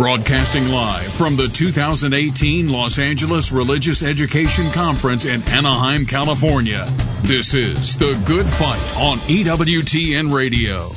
Broadcasting live from the 2018 Los Angeles Religious Education Conference in Anaheim, California. This is The Good Fight on EWTN Radio.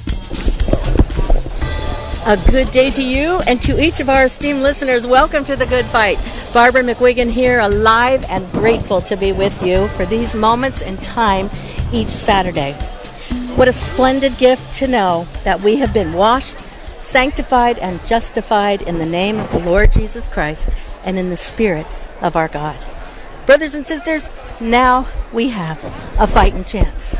A good day to you and to each of our esteemed listeners. Welcome to The Good Fight. Barbara McWiggin here, alive and grateful to be with you for these moments in time each Saturday. What a splendid gift to know that we have been washed, sanctified, and justified in the name of the Lord Jesus Christ and in the Spirit of our God. Brothers and sisters, now we have a fighting chance.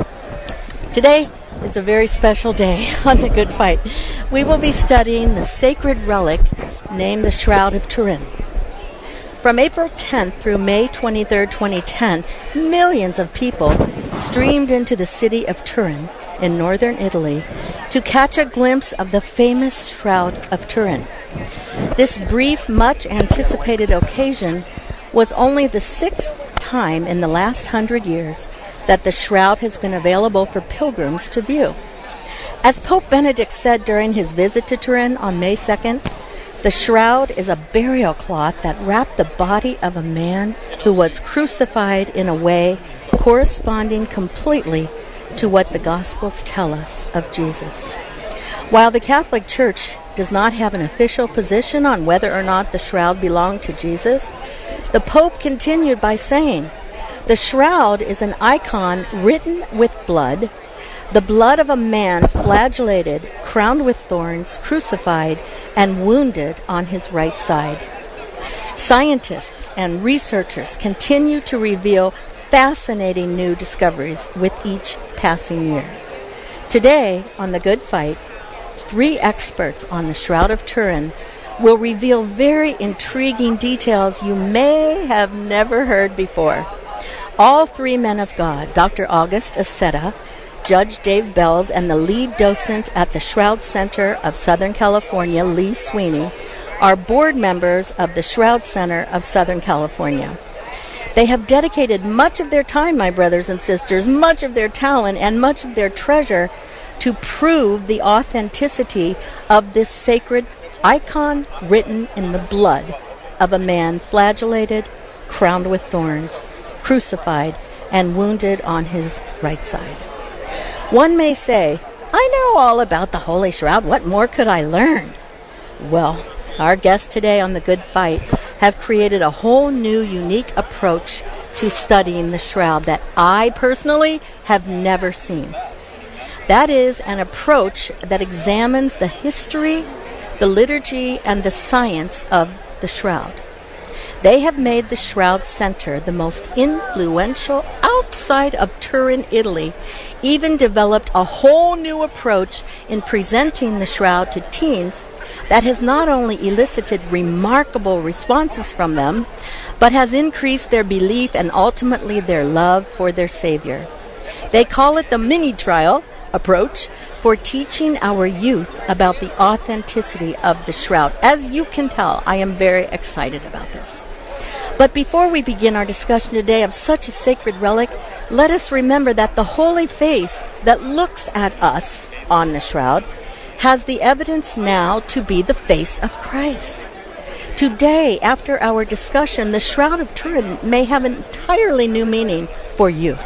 Today is a very special day on The Good Fight. We will be studying the sacred relic named the Shroud of Turin. From April 10th through May 23rd, 2010, millions of people streamed into the city of Turin in northern Italy to catch a glimpse of the famous Shroud of Turin. This brief, much-anticipated occasion was only the sixth time in the last 100 years that the shroud has been available for pilgrims to view. As Pope Benedict said during his visit to Turin on May 2nd, the shroud is a burial cloth that wrapped the body of a man who was crucified in a way corresponding completely to what the Gospels tell us of Jesus. While the Catholic Church does not have an official position on whether or not the shroud belonged to Jesus, the Pope continued by saying, "The shroud is an icon written with blood, the blood of a man flagellated, crowned with thorns, crucified, and wounded on his right side." Scientists and researchers continue to reveal fascinating new discoveries with each passing year. Today, on The Good Fight, 3 experts on the Shroud of Turin will reveal very intriguing details you may have never heard before. All 3 men of God, Dr. August Aceta, Judge Dave Bells, and the lead docent at the Shroud Center of Southern California, Lee Sweeney, are board members of the Shroud Center of Southern California. They have dedicated much of their time, my brothers and sisters, much of their talent, and much of their treasure to prove the authenticity of this sacred icon written in the blood of a man flagellated, crowned with thorns, crucified, and wounded on his right side. One may say, "I know all about the Holy Shroud. What more could I learn?" Well, our guests today on The Good Fight have created a whole new, unique approach to studying the shroud that I personally have never seen. That is an approach that examines the history, the liturgy, and the science of the shroud. They have made the Shroud Center the most influential outside of Turin, Italy, even developed a whole new approach in presenting the shroud to teens that has not only elicited remarkable responses from them, but has increased their belief and ultimately their love for their Savior. They call it the mini-trial approach for teaching our youth about the authenticity of the shroud. As you can tell, I am very excited about this. But before we begin our discussion today of such a sacred relic, let us remember that the holy face that looks at us on the shroud has the evidence now to be the face of Christ. Today, after our discussion, the Shroud of Turin may have an entirely new meaning for you.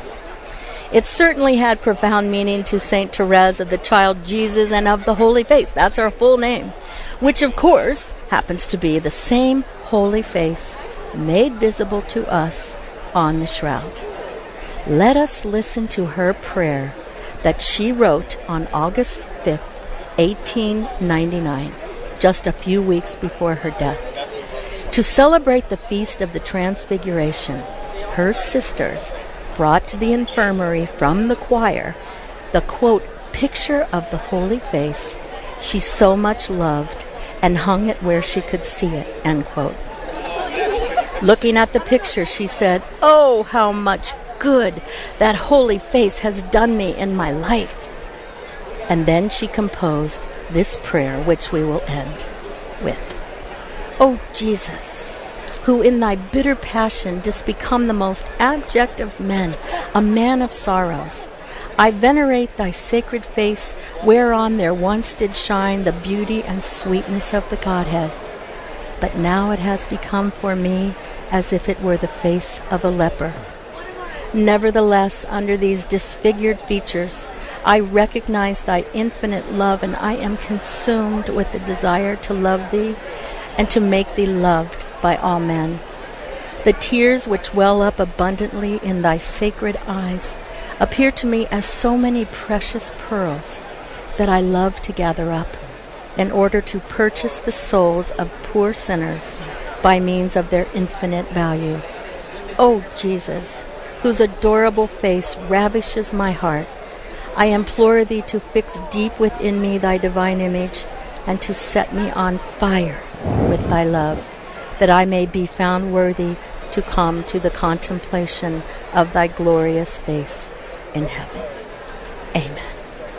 It certainly had profound meaning to St. Therese of the Child Jesus and of the Holy Face. That's her full name, which of course happens to be the same holy face made visible to us on the shroud. Let us listen to her prayer that she wrote on August 5th, 1899, just a few weeks before her death. To celebrate the Feast of the Transfiguration, her sisters brought to the infirmary from the choir the, quote, picture of the Holy Face she so much loved and hung it where she could see it, end quote. Looking at the picture, she said, "Oh, how much good that holy face has done me in my life." And then she composed this prayer, which we will end with. "O Jesus, who in thy bitter passion didst become the most abject of men, a man of sorrows, I venerate thy sacred face, whereon there once did shine the beauty and sweetness of the Godhead. But now it has become for me as if it were the face of a leper. Nevertheless, under these disfigured features, I recognize thy infinite love, and I am consumed with the desire to love thee and to make thee loved by all men. The tears which well up abundantly in thy sacred eyes appear to me as so many precious pearls that I love to gather up in order to purchase the souls of poor sinners by means of their infinite value. O Jesus, whose adorable face ravishes my heart, I implore thee to fix deep within me thy divine image and to set me on fire with thy love, that I may be found worthy to come to the contemplation of thy glorious face in heaven. Amen.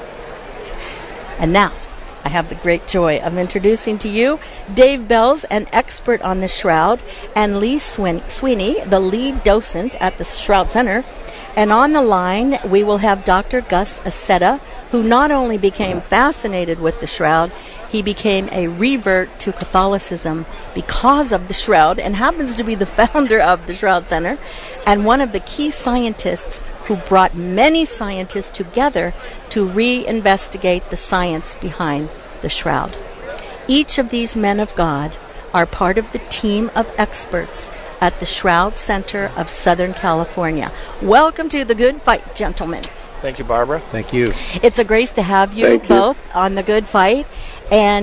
And now, I have the great joy of introducing to you Dave Bells, an expert on the Shroud, and Lee Sweeney, the lead docent at the Shroud Center. And on the line, we will have Dr. Gus Aceta, who not only became fascinated with the Shroud, he became a revert to Catholicism because of the Shroud and happens to be the founder of the Shroud Center and one of the key scientists who brought many scientists together to reinvestigate the science behind the Shroud. Each of these men of God are part of the team of experts at the Shroud Center of Southern California. Welcome to The Good Fight, gentlemen. Thank you, Barbara. Thank you. It's a grace to have you both on The Good Fight. And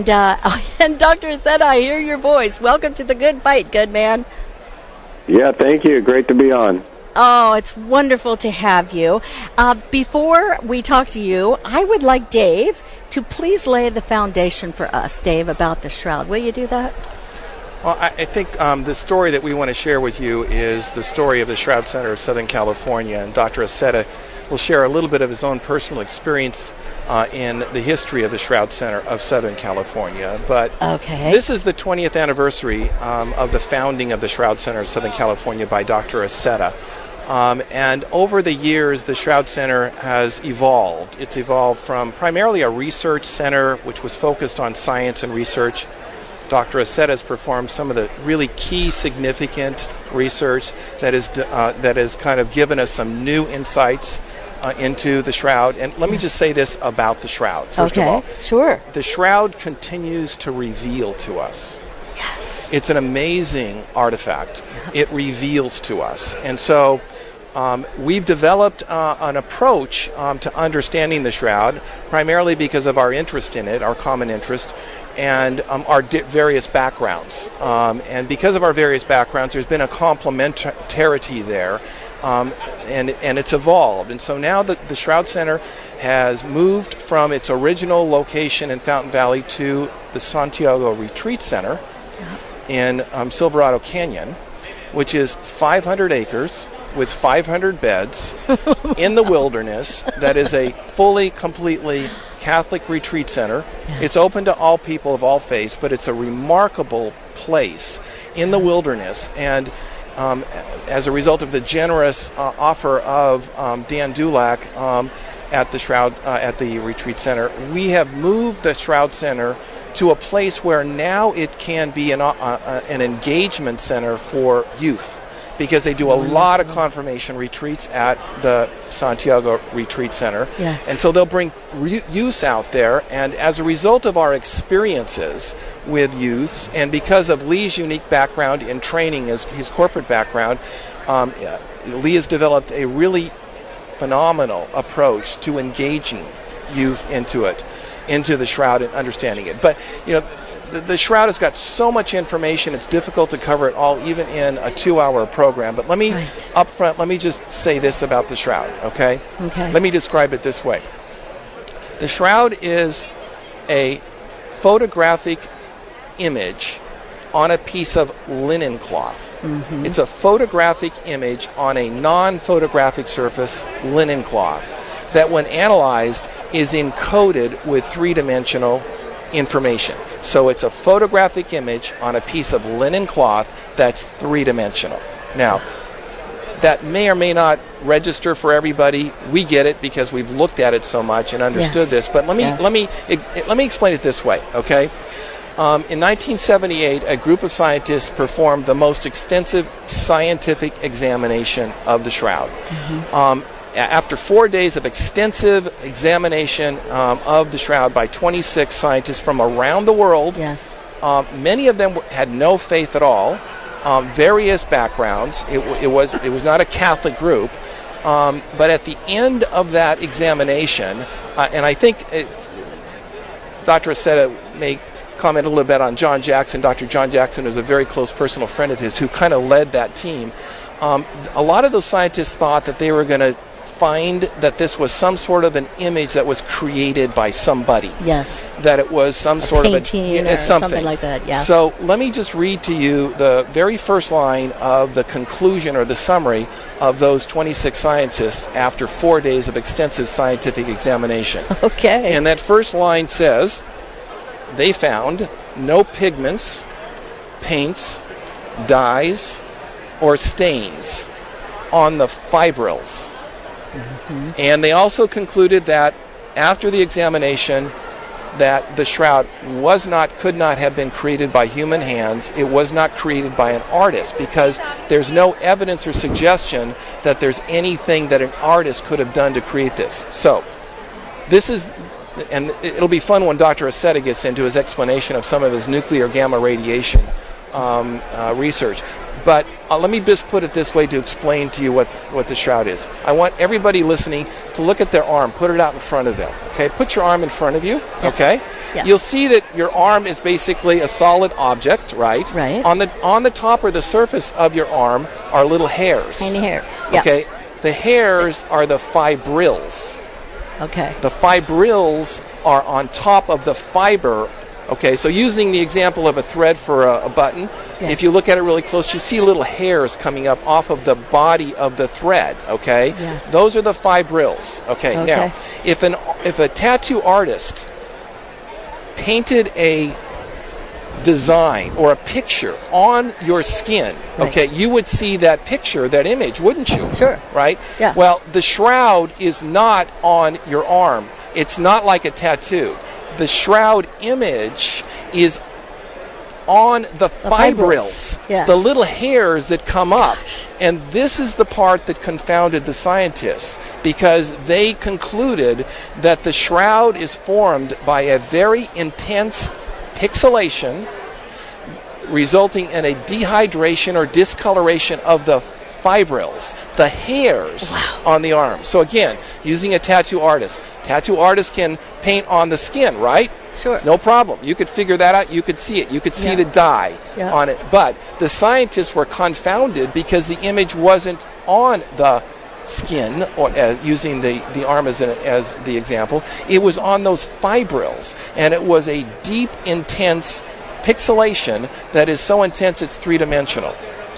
Dr. Aceta, I hear your voice. Welcome to The Good Fight, good man. Yeah, thank you. Great to be on. Oh, it's wonderful to have you. Before we talk to you, I would like Dave to please lay the foundation for us, Dave, about the Shroud. Will you do that? Well, I think the story that we want to share with you is the story of the Shroud Center of Southern California, and Dr. Aceta will share a little bit of his own personal experience in the history of the Shroud Center of Southern California. But This is the 20th anniversary of the founding of the Shroud Center of Southern California by Dr. Aceta. And over the years, the Shroud Center has evolved. It's evolved from primarily a research center, which was focused on science and research. Dr. Aceta has performed some of the really key, significant research that has kind of given us some new insights into the Shroud. And let me just say this about the Shroud, first of all. Sure. The Shroud continues to reveal to us. Yes. It's an amazing artifact. It reveals to us. And so we've developed an approach to understanding the Shroud, primarily because of our interest in it, our common interest, and our various backgrounds. And because of our various backgrounds, there's been a complementarity there, and it's evolved. And so now the Shroud Center has moved from its original location in Fountain Valley to the Santiago Retreat Center in Silverado Canyon, which is 500 acres with 500 beds in the wilderness. That is a fully, completely Catholic retreat center. Yes. It's open to all people of all faiths, but it's a remarkable place in the wilderness. And as a result of the generous offer of Dan Dulac at the Shroud at the retreat center, we have moved the Shroud Center to a place where now it can be an engagement center for youth, because they do a lot of confirmation retreats at the Santiago Retreat Center. Yes. And so they'll bring youths out there, and as a result of our experiences with youths, and because of Lee's unique background in training, his corporate background, Lee has developed a really phenomenal approach to engaging youth into the Shroud and understanding it. But, the Shroud has got so much information, it's difficult to cover it all, even in a 2-hour program. But let me, up front, let me just say this about the Shroud, okay? Let me describe it this way. The Shroud is a photographic image on a piece of linen cloth. Mm-hmm. It's a photographic image on a non-photographic surface, linen cloth, that when analyzed is encoded with three-dimensional information. So it's a photographic image on a piece of linen cloth that's three-dimensional. Now, that may or may not register for everybody. We get it because we've looked at it so much and understood this. But let me explain it this way, okay? In 1978, a group of scientists performed the most extensive scientific examination of the shroud. After 4 days of extensive examination of the shroud by 26 scientists from around the world, many of them had no faith at all, various backgrounds. It was not a Catholic group, but at the end of that examination, and I think Dr. Aceta may comment a little bit on John Jackson. Dr. John Jackson is a very close personal friend of his who kind of led that team. A lot of those scientists thought that they were going to find that this was some sort of an image that was created by somebody. Yes. That it was some sort of or something like that. Yes. So let me just read to you the very first line of the conclusion or the summary of those 26 scientists after 4 days of extensive scientific examination. Okay. And that first line says, they found no pigments, paints, dyes, or stains on the fibrils. And they also concluded that after the examination that the shroud could not have been created by human hands. It was not created by an artist because there's no evidence or suggestion that there's anything that an artist could have done to create this. So this is, and it'll be fun when Dr. Aceta gets into his explanation of some of his nuclear gamma radiation research. But let me just put it this way to explain to you what the shroud is. I want everybody listening to look at their arm, put it out in front of them. Okay, put your arm in front of you. Okay, You'll see that your arm is basically a solid object, right? Right. On the top or the surface of your arm are little hairs. Tiny hairs. Yeah. Okay, the hairs are the fibrils. Okay. The fibrils are on top of the fiber. Okay, so using the example of a thread for a button, if you look at it really close, you see little hairs coming up off of the body of the thread, okay? Yes. Those are the fibrils. Okay, now, if a tattoo artist painted a design or a picture on your skin, okay, you would see that picture, that image, wouldn't you? Sure. Right? Yeah. Well, the shroud is not on your arm. It's not like a tattoo. The shroud image is on the fibrils, yes. The little hairs that come up. And this is the part that confounded the scientists because they concluded that the shroud is formed by a very intense pixelation resulting in a dehydration or discoloration of the fibrils, the hairs on the arm. So again, using a tattoo artist can paint on the skin, right? Sure. No problem. You could figure that out. You could see it. You could see the dye on it. But the scientists were confounded because the image wasn't on the skin, or using the arm as the example. It was on those fibrils, and it was a deep, intense pixelation that is so intense it's three-dimensional.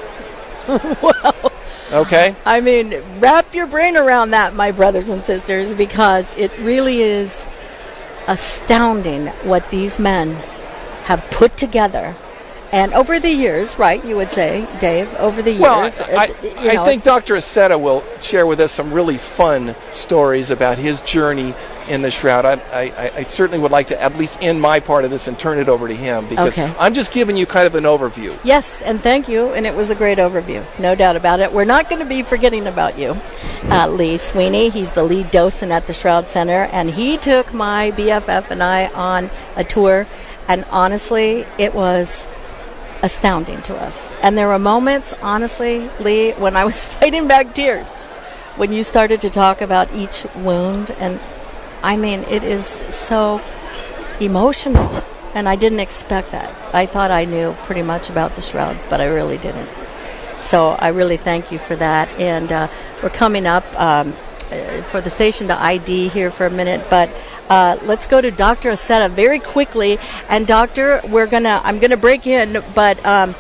Wow. Okay? I mean, wrap your brain around that, my brothers and sisters, because it really is astounding what these men have put together. And over the years, right, you would say, Dave, over the years. Well, I think Dr. Aceta will share with us some really fun stories about his journey in the shroud. I certainly would like to at least end my part of this and turn it over to him because I'm just giving you kind of an overview. Yes, and thank you, and it was a great overview, no doubt about it. We're not going to be forgetting about you, Lee Sweeney. He's the lead docent at the Shroud Center, and he took my BFF and I on a tour, and honestly, it was astounding to us. And there were moments, honestly, Lee, when I was fighting back tears when you started to talk about each wound. And I mean, it is so emotional, and I didn't expect that. I thought I knew pretty much about the shroud, but I really didn't. So I really thank you for that. And we're coming up for the station to ID here for a minute, but let's go to Dr. Aceta very quickly. And Doctor, I'm gonna break in, but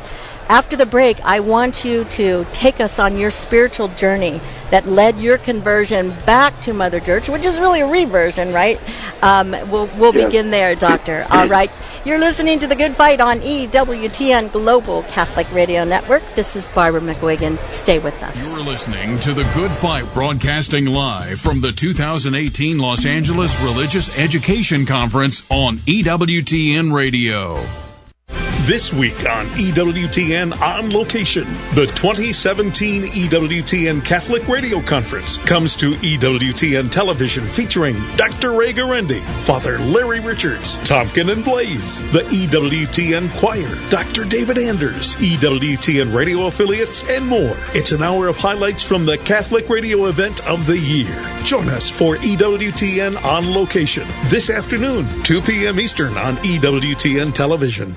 After the break, I want you to take us on your spiritual journey that led your conversion back to Mother Church, which is really a reversion, right? We'll begin there, Doctor. All right. You're listening to The Good Fight on EWTN Global Catholic Radio Network. This is Barbara McGuigan. Stay with us. You're listening to The Good Fight, broadcasting live from the 2018 Los Angeles Religious Education Conference on EWTN Radio. This week on EWTN On Location, the 2017 EWTN Catholic Radio Conference comes to EWTN Television featuring Dr. Ray Garendi, Father Larry Richards, Tompkin and Blaze, the EWTN Choir, Dr. David Anders, EWTN Radio affiliates, and more. It's an hour of highlights from the Catholic radio event of the year. Join us for EWTN On Location this afternoon, 2 p.m. Eastern on EWTN Television.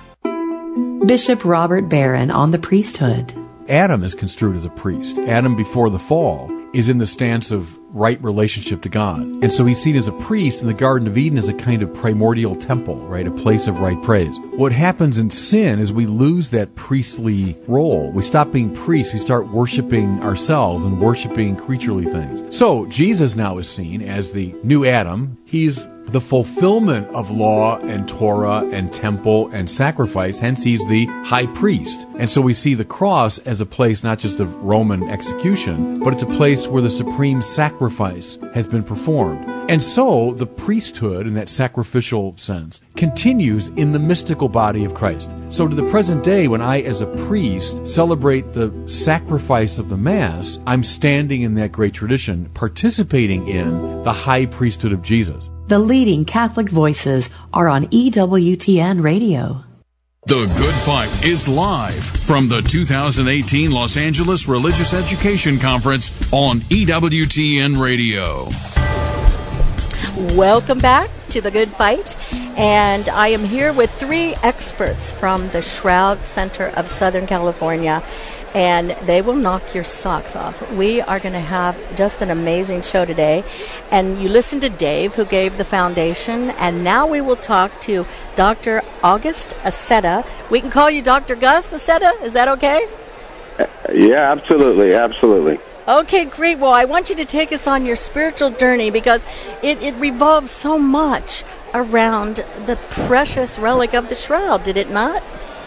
Bishop Robert Barron on the priesthood. Adam is construed as a priest. Adam, before the fall, is in the stance of right relationship to God. And so he's seen as a priest in the Garden of Eden as a kind of primordial temple, right? A place of right praise. What happens in sin is we lose that priestly role. We stop being priests. We start worshiping ourselves and worshiping creaturely things. So Jesus now is seen as the new Adam. He's the fulfillment of law and Torah and temple and sacrifice. Hence, he's the high priest. And so we see the cross as a place not just of Roman execution, but it's a place where the supreme sacrifice has been performed. And so the priesthood, in that sacrificial sense, continues in the mystical body of Christ. So to the present day, when I, as a priest, celebrate the sacrifice of the Mass, I'm standing in that great tradition, participating in the high priesthood of Jesus. The leading Catholic voices are on EWTN Radio. The Good Fight is live from the 2018 Los Angeles Religious Education Conference on EWTN Radio. Welcome back to The Good Fight, and I am here with three experts from the Shroud Center of Southern California, and they will knock your socks off. We are going to have just an amazing show today, and you listened to Dave, who gave the foundation, and now we will talk to Dr. August Aceta. We can call you Dr. Gus Aceta. Is that okay? Yeah, absolutely, absolutely. Okay, great. Well, I want you to take us on your spiritual journey because it revolves so much around the precious relic of the shroud, did it not?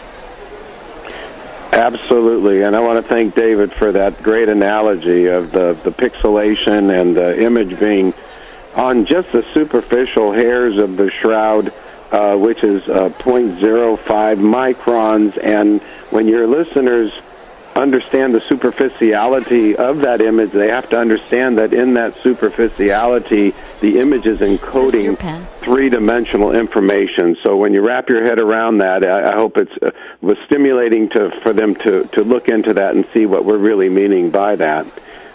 Absolutely, and I want to thank David for that great analogy of the pixelation and the image being on just the superficial hairs of the shroud, which is 0.05 microns, and when your listeners understand the superficiality of that image, they have to understand that in that superficiality, the image is encoding three-dimensional information. So when you wrap your head around that, I hope it was stimulating for them to look into that and see what we're really meaning by that.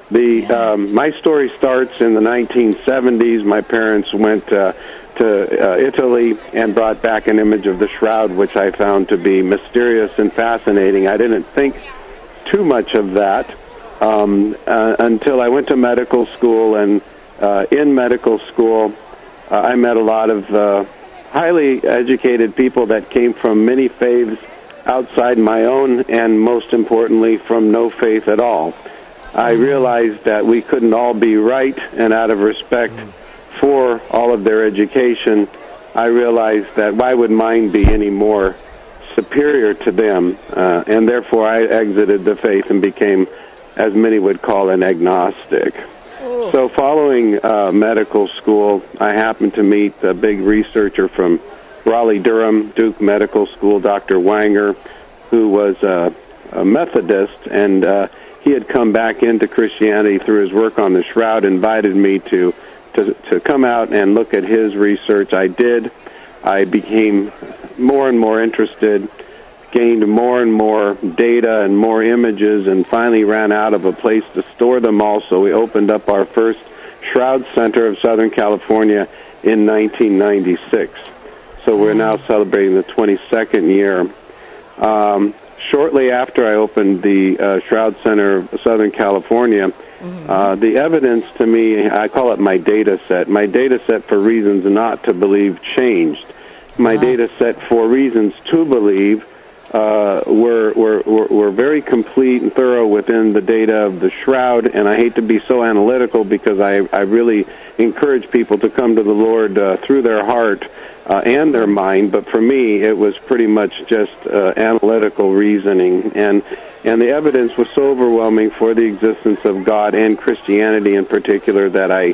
My story starts in the 1970s. My parents went to Italy and brought back an image of the shroud, which I found to be mysterious and fascinating. I didn't think too much of that until I went to medical school, and in medical school I met a lot of highly educated people that came from many faiths outside my own, and most importantly from no faith at all. I realized that we couldn't all be right, and out of respect for all of their education, I realized that why would mine be any more superior to them, and therefore I exited the faith and became, as many would call, an agnostic. Oh. So following medical school, I happened to meet a big researcher from Raleigh-Durham, Duke Medical School, Dr. Wanger, who was a Methodist, and he had come back into Christianity through his work on the shroud, invited me to come out and look at his research. I did. I became more and more interested, gained more and more data and more images, and finally ran out of a place to store them all, so we opened up our first Shroud Center of Southern California in 1996. So we're now celebrating the 22nd year. Shortly after I opened the Shroud Center of Southern California, the evidence to me, I call it my data set. My data set for reasons not to believe changed. My data set for reasons to believe were very complete and thorough within the data of the shroud. And I hate to be so analytical because I really encourage people to come to the Lord through their heart and their mind. But for me, it was pretty much just analytical reasoning. And the evidence was so overwhelming for the existence of God and Christianity in particular that I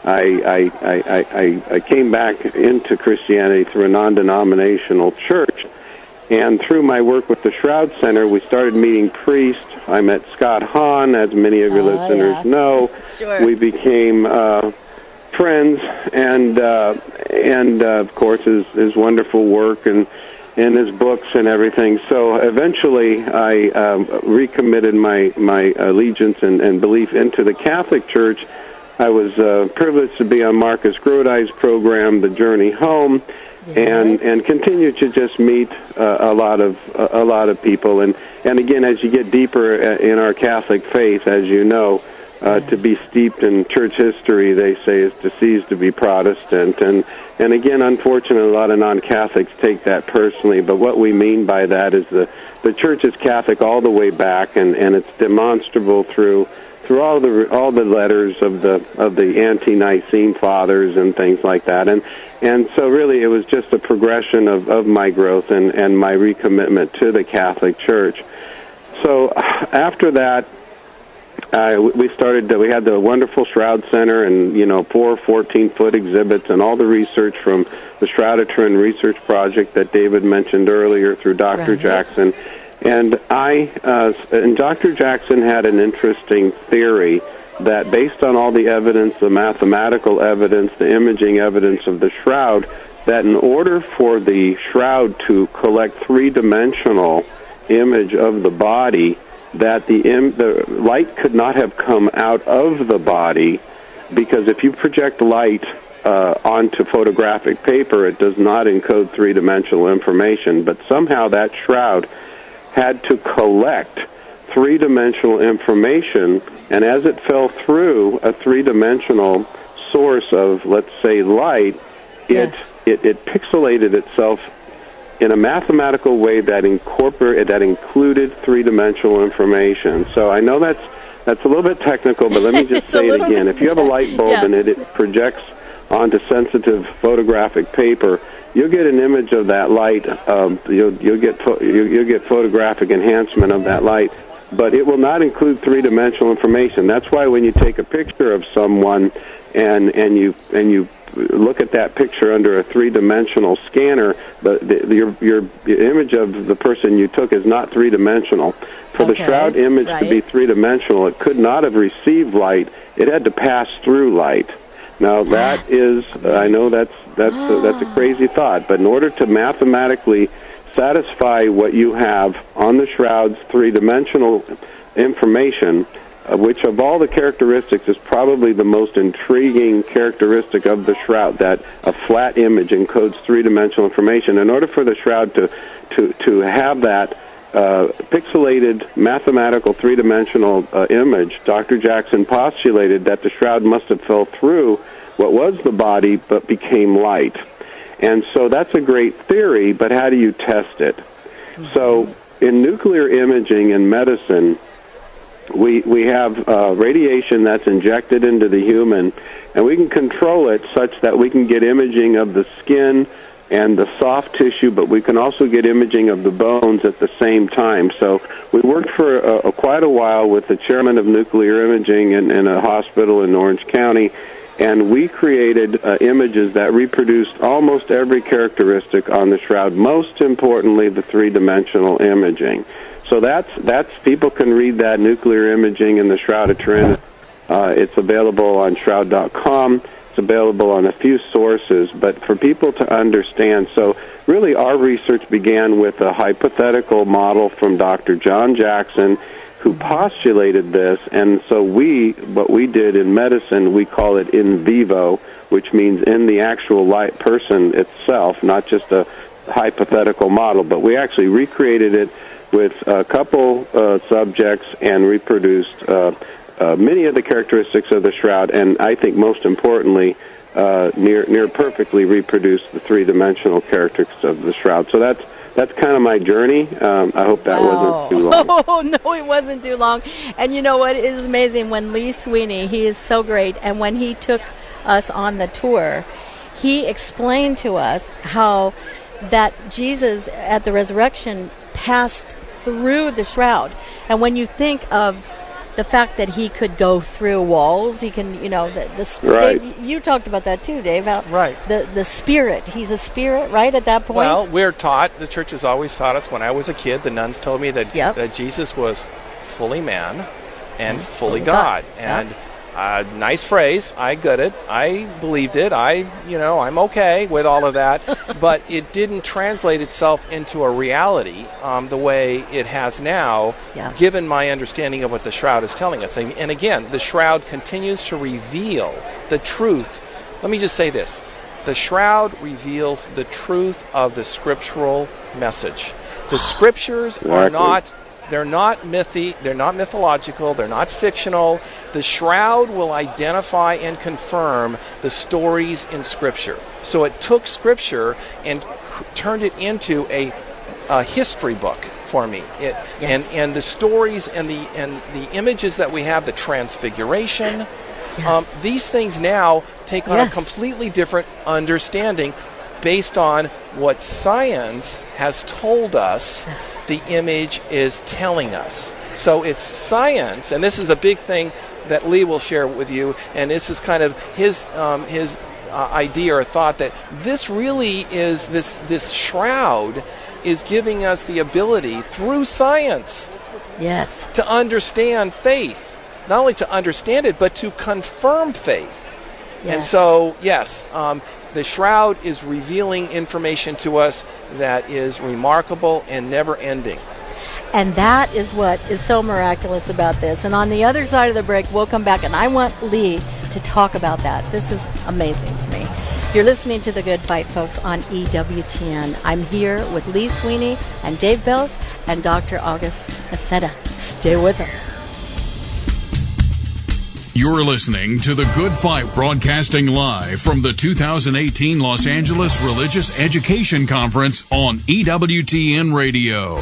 came back into Christianity through a non-denominational church. And through my work with the Shroud Center, we started meeting priests. I met Scott Hahn, as many of your listeners know. Sure. We became friends, and of course his wonderful work and his books and everything. So eventually, I recommitted my allegiance and belief into the Catholic Church. I was privileged to be on Marcus Grodi's program, The Journey Home. Yes. And continue to just meet a lot of people, and again, as you get deeper in our Catholic faith, as you know, to be steeped in church history, they say, is to cease to be Protestant, and again, unfortunately, a lot of non-Catholics take that personally. But what we mean by that is the church is Catholic all the way back, and it's demonstrable through all the letters of the ante-Nicene fathers and things like that, and so really it was just a progression of my growth and my recommitment to the Catholic Church. So after that, we had the wonderful Shroud Center and 4 14-foot exhibits and all the research from the Shroud of Turin Research Project that David mentioned earlier through Dr. Jackson. And Dr. Jackson had an interesting theory that based on all the evidence, the mathematical evidence, the imaging evidence of the shroud, that in order for the shroud to collect three-dimensional image of the body, that the light could not have come out of the body, because if you project light onto photographic paper, it does not encode three-dimensional information, but somehow that shroud had to collect three-dimensional information, and as it fell through a three-dimensional source of, let's say, light, it pixelated itself in a mathematical way that included three-dimensional information. So I know that's a little bit technical, but let me just say it again. If you have a light bulb and it projects onto sensitive photographic paper, you'll get an image of that light. You'll get photographic enhancement of that light, but it will not include three-dimensional information. That's why when you take a picture of someone and you look at that picture under a three-dimensional scanner, your image of the person you took is not three-dimensional. For the shroud image to be three-dimensional, it could not have received light. It had to pass through light. Now that is, I know that's a crazy thought, but in order to mathematically satisfy what you have on the shroud's three-dimensional information, which of all the characteristics is probably the most intriguing characteristic of the shroud, that a flat image encodes three-dimensional information. In order for the shroud to have that pixelated mathematical three-dimensional image, Dr. Jackson postulated that the shroud must have fell through what was the body but became light. And so that's a great theory, but how do you test it? Mm-hmm. So in nuclear imaging and medicine, we have radiation that's injected into the human, and we can control it such that we can get imaging of the skin and the soft tissue, but we can also get imaging of the bones at the same time. So we worked for quite a while with the chairman of nuclear imaging in a hospital in Orange County, and we created images that reproduced almost every characteristic on the shroud, most importantly the three-dimensional imaging. So that's people can read that nuclear imaging in the Shroud of Turin. It's available on shroud.com. It's available on a few sources, but for people to understand, so really our research began with a hypothetical model from Dr. John Jackson, who postulated this, and so what we did in medicine, we call it in vivo, which means in the actual light person itself, not just a hypothetical model, but we actually recreated it with a couple subjects and reproduced many of the characteristics of the shroud, and I think most importantly, near perfectly reproduced the three-dimensional characteristics of the shroud. So that's kind of my journey. I hope that wasn't too long. Oh, no, it wasn't too long. And you know what? It is amazing when Lee Sweeney, he is so great, and when he took us on the tour, he explained to us how that Jesus at the resurrection passed through the shroud. And when you think of the fact that he could go through walls, he can, Right. Dave, you talked about that too, Dave. Right. The spirit. He's a spirit, right, at that point? Well, we're taught, the church has always taught us, when I was a kid, the nuns told me that, that Jesus was fully man and fully God. And nice phrase. I got it. I believed it. I'm okay with all of that. But it didn't translate itself into a reality the way it has now, given my understanding of what the Shroud is telling us. And again, the Shroud continues to reveal the truth. Let me just say this. The Shroud reveals the truth of the scriptural message. The scriptures are not... They're not mythological, they're not fictional. The Shroud will identify and confirm the stories in Scripture. So it took Scripture and turned it into a history book for me. And the stories and the images that we have, the Transfiguration, these things now take on a completely different understanding based on what science has told us the image is telling us. So it's science, and this is a big thing that Lee will share with you, and this is kind of his idea or thought, that this really is, this Shroud is giving us the ability through science to understand faith. Not only to understand it, but to confirm faith. And so, the Shroud is revealing information to us that is remarkable and never-ending. And that is what is so miraculous about this. And on the other side of the break, we'll come back, and I want Lee to talk about that. This is amazing to me. You're listening to The Good Fight, folks, on EWTN. I'm here with Lee Sweeney and Dave Bells and Dr. August Aceta. Stay with us. You're listening to The Good Fight, broadcasting live from the 2018 Los Angeles Religious Education Conference on EWTN Radio.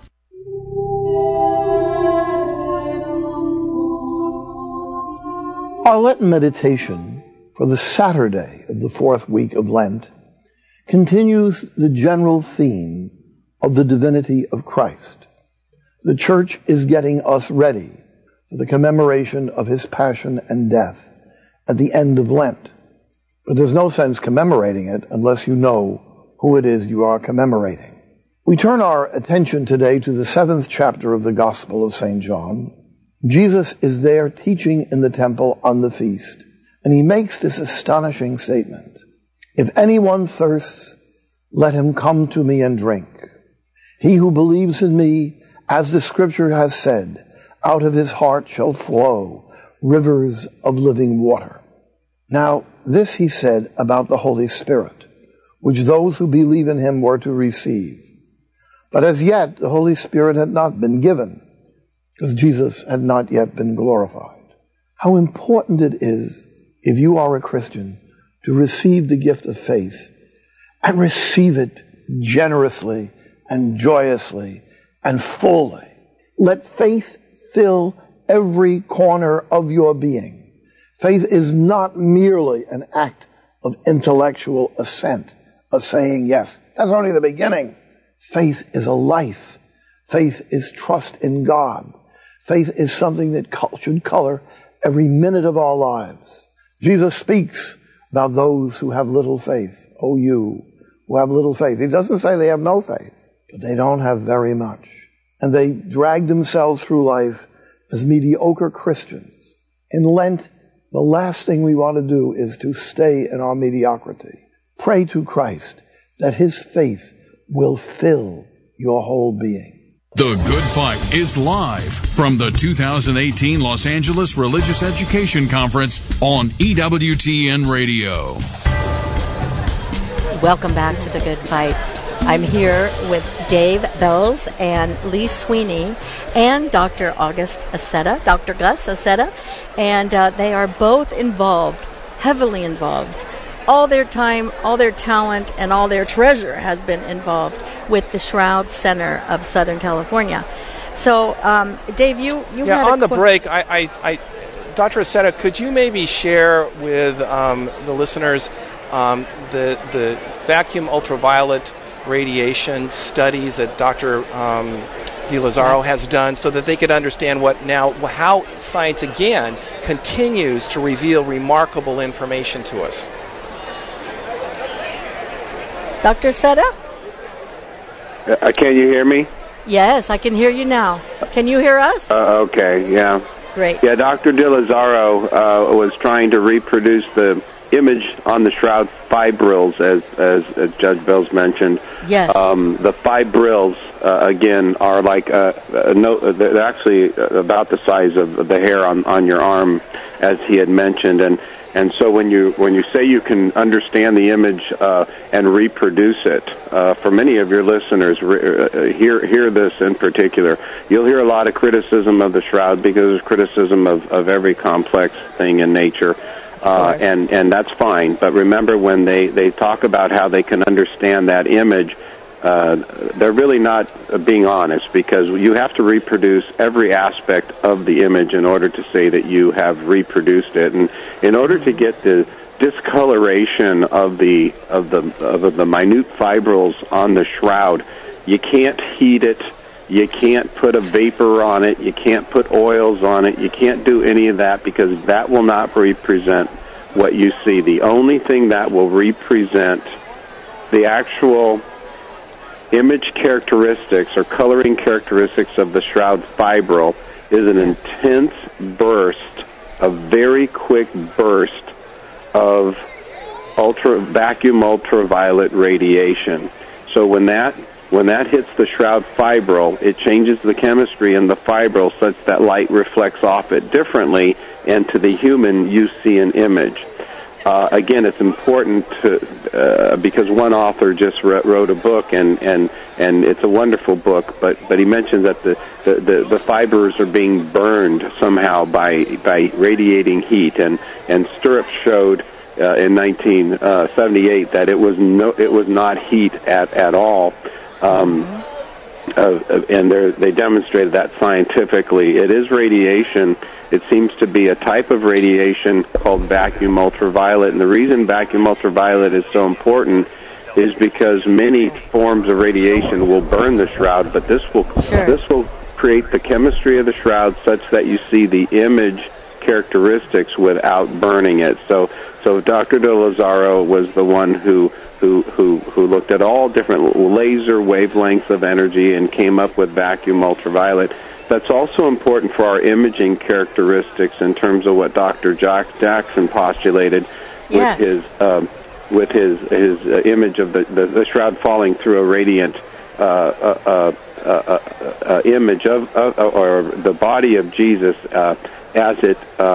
Our Lenten meditation for the Saturday of the fourth week of Lent continues the general theme of the divinity of Christ. The Church is getting us ready for the commemoration of his passion and death at the end of Lent. But there's no sense commemorating it unless you know who it is you are commemorating. We turn our attention today to the 7th chapter of the Gospel of St. John. Jesus is there teaching in the temple on the feast, and he makes this astonishing statement. If anyone thirsts, let him come to me and drink. He who believes in me, as the scripture has said, out of his heart shall flow rivers of living water. Now, this he said about the Holy Spirit, which those who believe in him were to receive. But as yet, the Holy Spirit had not been given, because Jesus had not yet been glorified. How important it is, if you are a Christian, to receive the gift of faith and receive it generously and joyously and fully. Let faith fill every corner of your being. Faith is not merely an act of intellectual assent, of saying yes. That's only the beginning. Faith is a life. Faith is trust in God. Faith is something that should color every minute of our lives. Jesus speaks about those who have little faith. Oh, you who have little faith. He doesn't say they have no faith, but they don't have very much. And they drag themselves through life as mediocre Christians. In Lent, the last thing we want to do is to stay in our mediocrity. Pray to Christ that his faith will fill your whole being. The Good Fight is live from the 2018 Los Angeles Religious Education Conference on EWTN Radio. Welcome back to The Good Fight. I'm here with Dave Bells and Lee Sweeney and Dr. August Aceta, Dr. Gus Aceta, and they are both involved, heavily involved, all their time, all their talent, and all their treasure has been involved with the Shroud Center of Southern California. So, Dave, you had on the break, Dr. Aceta, could you maybe share with the listeners the vacuum ultraviolet radiation studies that Dr. De Lazzaro has done, so that they could understand how science again continues to reveal remarkable information to us? Dr. Aceta? Can you hear me? Yes, I can hear you now. Can you hear us? Okay, yeah. Great. Yeah, Dr. De Lazzaro was trying to reproduce the image on the shroud fibrils, as Judge Bills mentioned. Yes. The fibrils, again, are like they're actually about the size of the hair on your arm, as he had mentioned, and so when you say you can understand the image and reproduce it, for many of your listeners, hear this in particular. You'll hear a lot of criticism of the shroud because there's criticism of every complex thing in nature. And that's fine. But remember, when they talk about how they can understand that image, they're really not being honest, because you have to reproduce every aspect of the image in order to say that you have reproduced it. And in order to get the discoloration of the minute fibrils on the shroud, you can't heat it. You can't put a vapor on it. You can't put oils on it. You can't do any of that, because that will not represent what you see. The only thing that will represent the actual image characteristics or coloring characteristics of the shroud fibril is an intense burst, a very quick burst of vacuum ultraviolet radiation. So when that hits the shroud fibril, it changes the chemistry in the fibril such that light reflects off it differently, and to the human, you see an image. Again, it's important to because one author just wrote a book, and it's a wonderful book, but he mentioned that the fibers are being burned somehow by radiating heat, and Stirrup showed in 1978 that it was not heat at all. And they demonstrated that scientifically. It is radiation. It seems to be a type of radiation called vacuum ultraviolet. And the reason vacuum ultraviolet is so important is because many forms of radiation will burn the shroud, but this will create the chemistry of the shroud such that you see the image characteristics without burning it. So Dr. De Lazzaro was the one who looked at all different laser wavelengths of energy and came up with vacuum ultraviolet. That's also important for our imaging characteristics in terms of what Dr. Jackson postulated with his image of the shroud falling through a radiant image of or the body of Jesus as it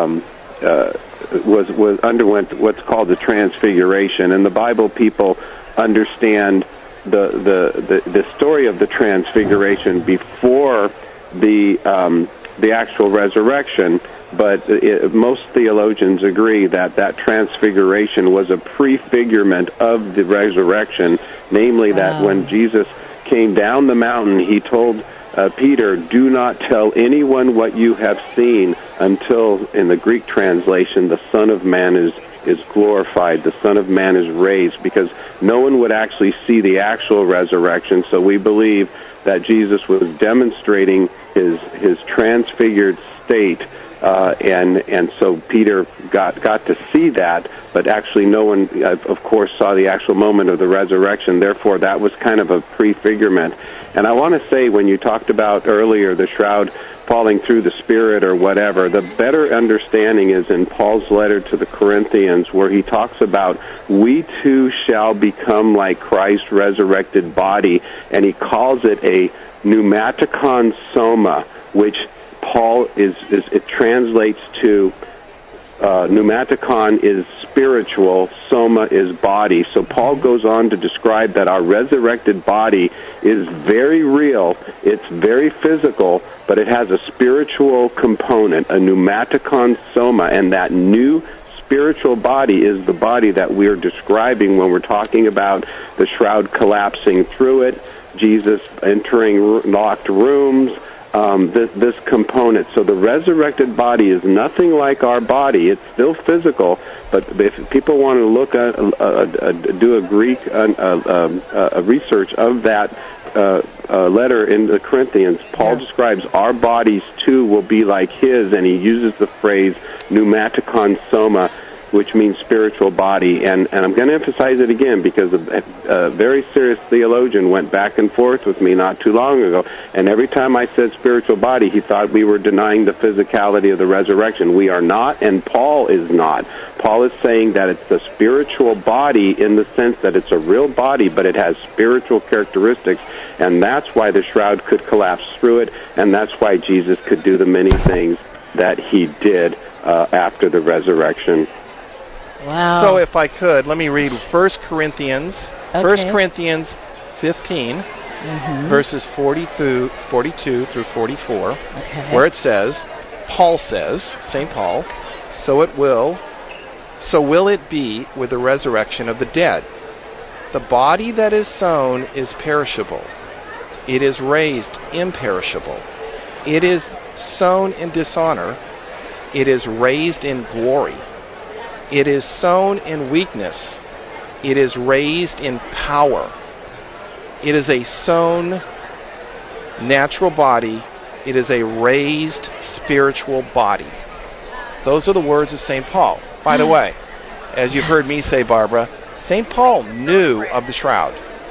underwent what's called the transfiguration. In the Bible, people understand the story of the transfiguration before the actual resurrection, but most theologians agree that transfiguration was a prefigurement of the resurrection, namely that when Jesus came down the mountain, he told Peter, "Do not tell anyone what you have seen until," in the Greek translation, "the Son of Man is glorified, the Son of Man is raised," because no one would actually see the actual resurrection. So we believe that Jesus was demonstrating his transfigured state, and so Peter got to see that, but actually no one, of course, saw the actual moment of the resurrection. Therefore, that was kind of a prefigurement. And I want to say, when you talked about earlier the shroud falling through the Spirit or whatever, the better understanding is in Paul's letter to the Corinthians, where he talks about, we too shall become like Christ's resurrected body, and he calls it a pneumaticon soma, which Paul it translates to pneumaticon is spiritual, soma is body. So Paul goes on to describe that our resurrected body is very real, it's very physical, but it has a spiritual component, a pneumaticon soma, and that new spiritual body is the body that we're describing when we're talking about the shroud collapsing through it, Jesus entering locked rooms, this component. So the resurrected body is nothing like our body. It's still physical, but if people want to look at, do a Greek a research of that letter in the Corinthians, Paul describes our bodies too will be like his, and he uses the phrase pneumatikon soma, which means spiritual body. And I'm going to emphasize it again because a very serious theologian went back and forth with me not too long ago, and every time I said spiritual body, he thought we were denying the physicality of the resurrection. We are not, and Paul is not. Paul is saying that it's a spiritual body in the sense that it's a real body, but it has spiritual characteristics, and that's why the shroud could collapse through it, and that's why Jesus could do the many things that he did after the resurrection. Wow. So if I could, let me read 1 Corinthians 15, verses 42 through 44, where it says, Paul says, St. Paul, so will it be with the resurrection of the dead. The body that is sown is perishable. It is raised imperishable. It is sown in dishonor. It is raised in glory. It is sown in weakness. It is raised in power. It is a sown natural body. It is a raised spiritual body. Those are the words of St. Paul. By the way, as you've heard me say, Barbara, St. Paul knew of the shroud.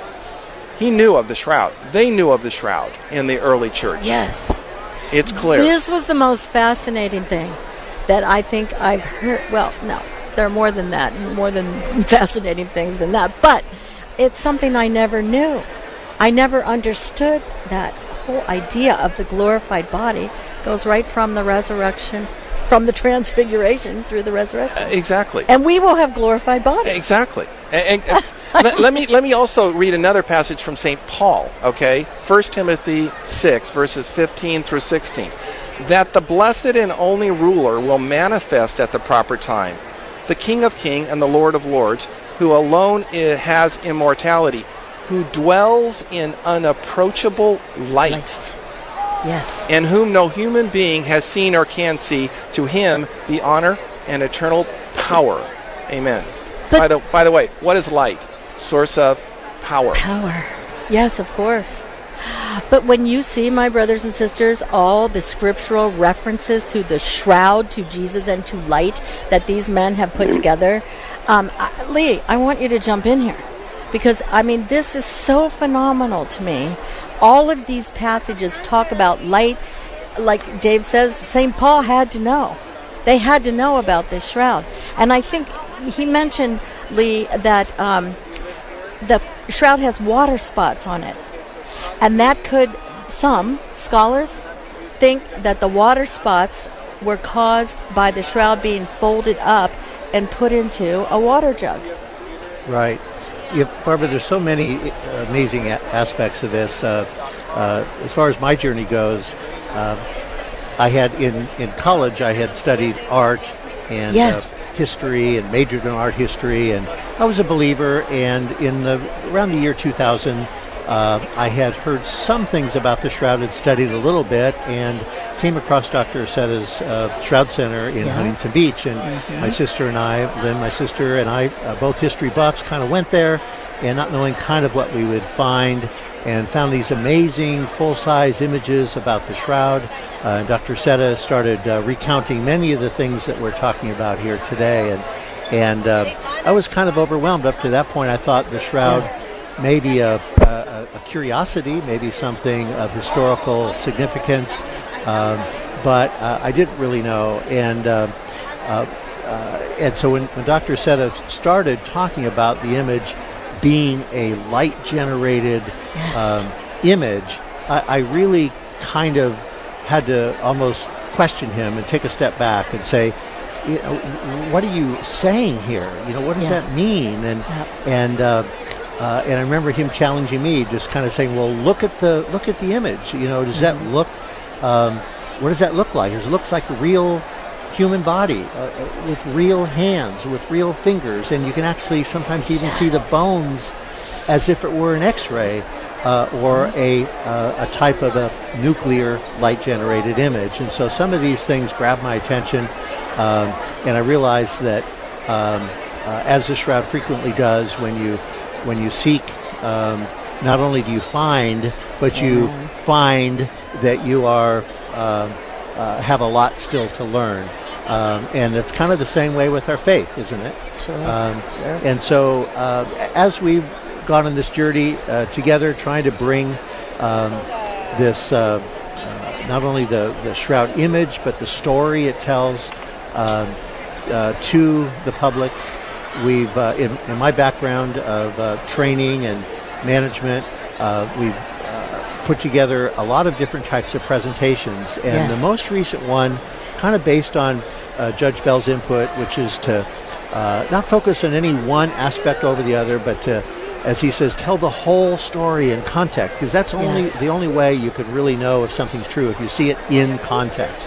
He knew of the shroud. They knew of the shroud in the early church. Yes. It's clear. This was the most fascinating thing that I think I've heard. Well, no, there are more than that, more than fascinating things than that. But it's something I never knew. I never understood that whole idea of the glorified body goes right from the resurrection, from the transfiguration through the resurrection. Exactly. And we will have glorified bodies. Exactly. And let me also read another passage from St. Paul, okay? 1 Timothy 6, verses 15 through 16. That the blessed and only ruler will manifest at the proper time, the King of kings and the Lord of lords, who alone has immortality, who dwells in unapproachable light. Yes. And whom no human being has seen or can see. To him be honor and eternal power. Amen. By the way, what is light? Source of power. Power. Yes, of course. But when you see, my brothers and sisters, all the scriptural references to the shroud, to Jesus, and to light that these men have put together, Lee, I want you to jump in here. Because, I mean, this is so phenomenal to me. All of these passages talk about light. Like Dave says, St. Paul had to know. They had to know about this shroud. And I think he mentioned, Lee, that the shroud has water spots on it. And that could, some scholars think that the water spots were caused by the shroud being folded up and put into a water jug. Right. Barbara, there's so many amazing aspects of this. As far as my journey goes, I had in college, I had studied art and history and majored in art history, and I was a believer. And around the year 2000, I had heard some things about the shroud, had studied a little bit, and came across Dr. Acetta's Shroud Center in Huntington Beach. And my sister and I, Lynn, my sister and I, both history buffs, kind of went there, and not knowing kind of what we would find, and found these amazing full-size images about the shroud. Dr. Acetta started recounting many of the things that we're talking about here today, and I was kind of overwhelmed. Up to that point, I thought the shroud may be a curiosity, maybe something of historical significance, but I didn't really know. And so when Dr. Acetta started talking about the image being a light-generated image, I really kind of had to almost question him and take a step back and say, you know, what are you saying here? You know, what does that mean? And I remember him challenging me, just kind of saying, well, look at the image. You know, does that look? What does that look like? Does it look like a real human body with real hands, with real fingers, and you can actually sometimes even see the bones as if it were an X-ray or a type of a nuclear light-generated image. And so some of these things grab my attention, and I realized that as the Shroud frequently does, when you seek, not only do you find, but you find that you are have a lot still to learn. And it's kind of the same way with our faith, isn't it? Sure. And so as we've gone on this journey together, trying to bring this, not only the Shroud image, but the story it tells to the public. We've, in my background of training and management, we've put together a lot of different types of presentations. And the most recent one, kind of based on Judge Bell's input, which is to not focus on any one aspect over the other, but to, as he says, tell the whole story in context, because that's the only way you could really know if something's true, if you see it in context.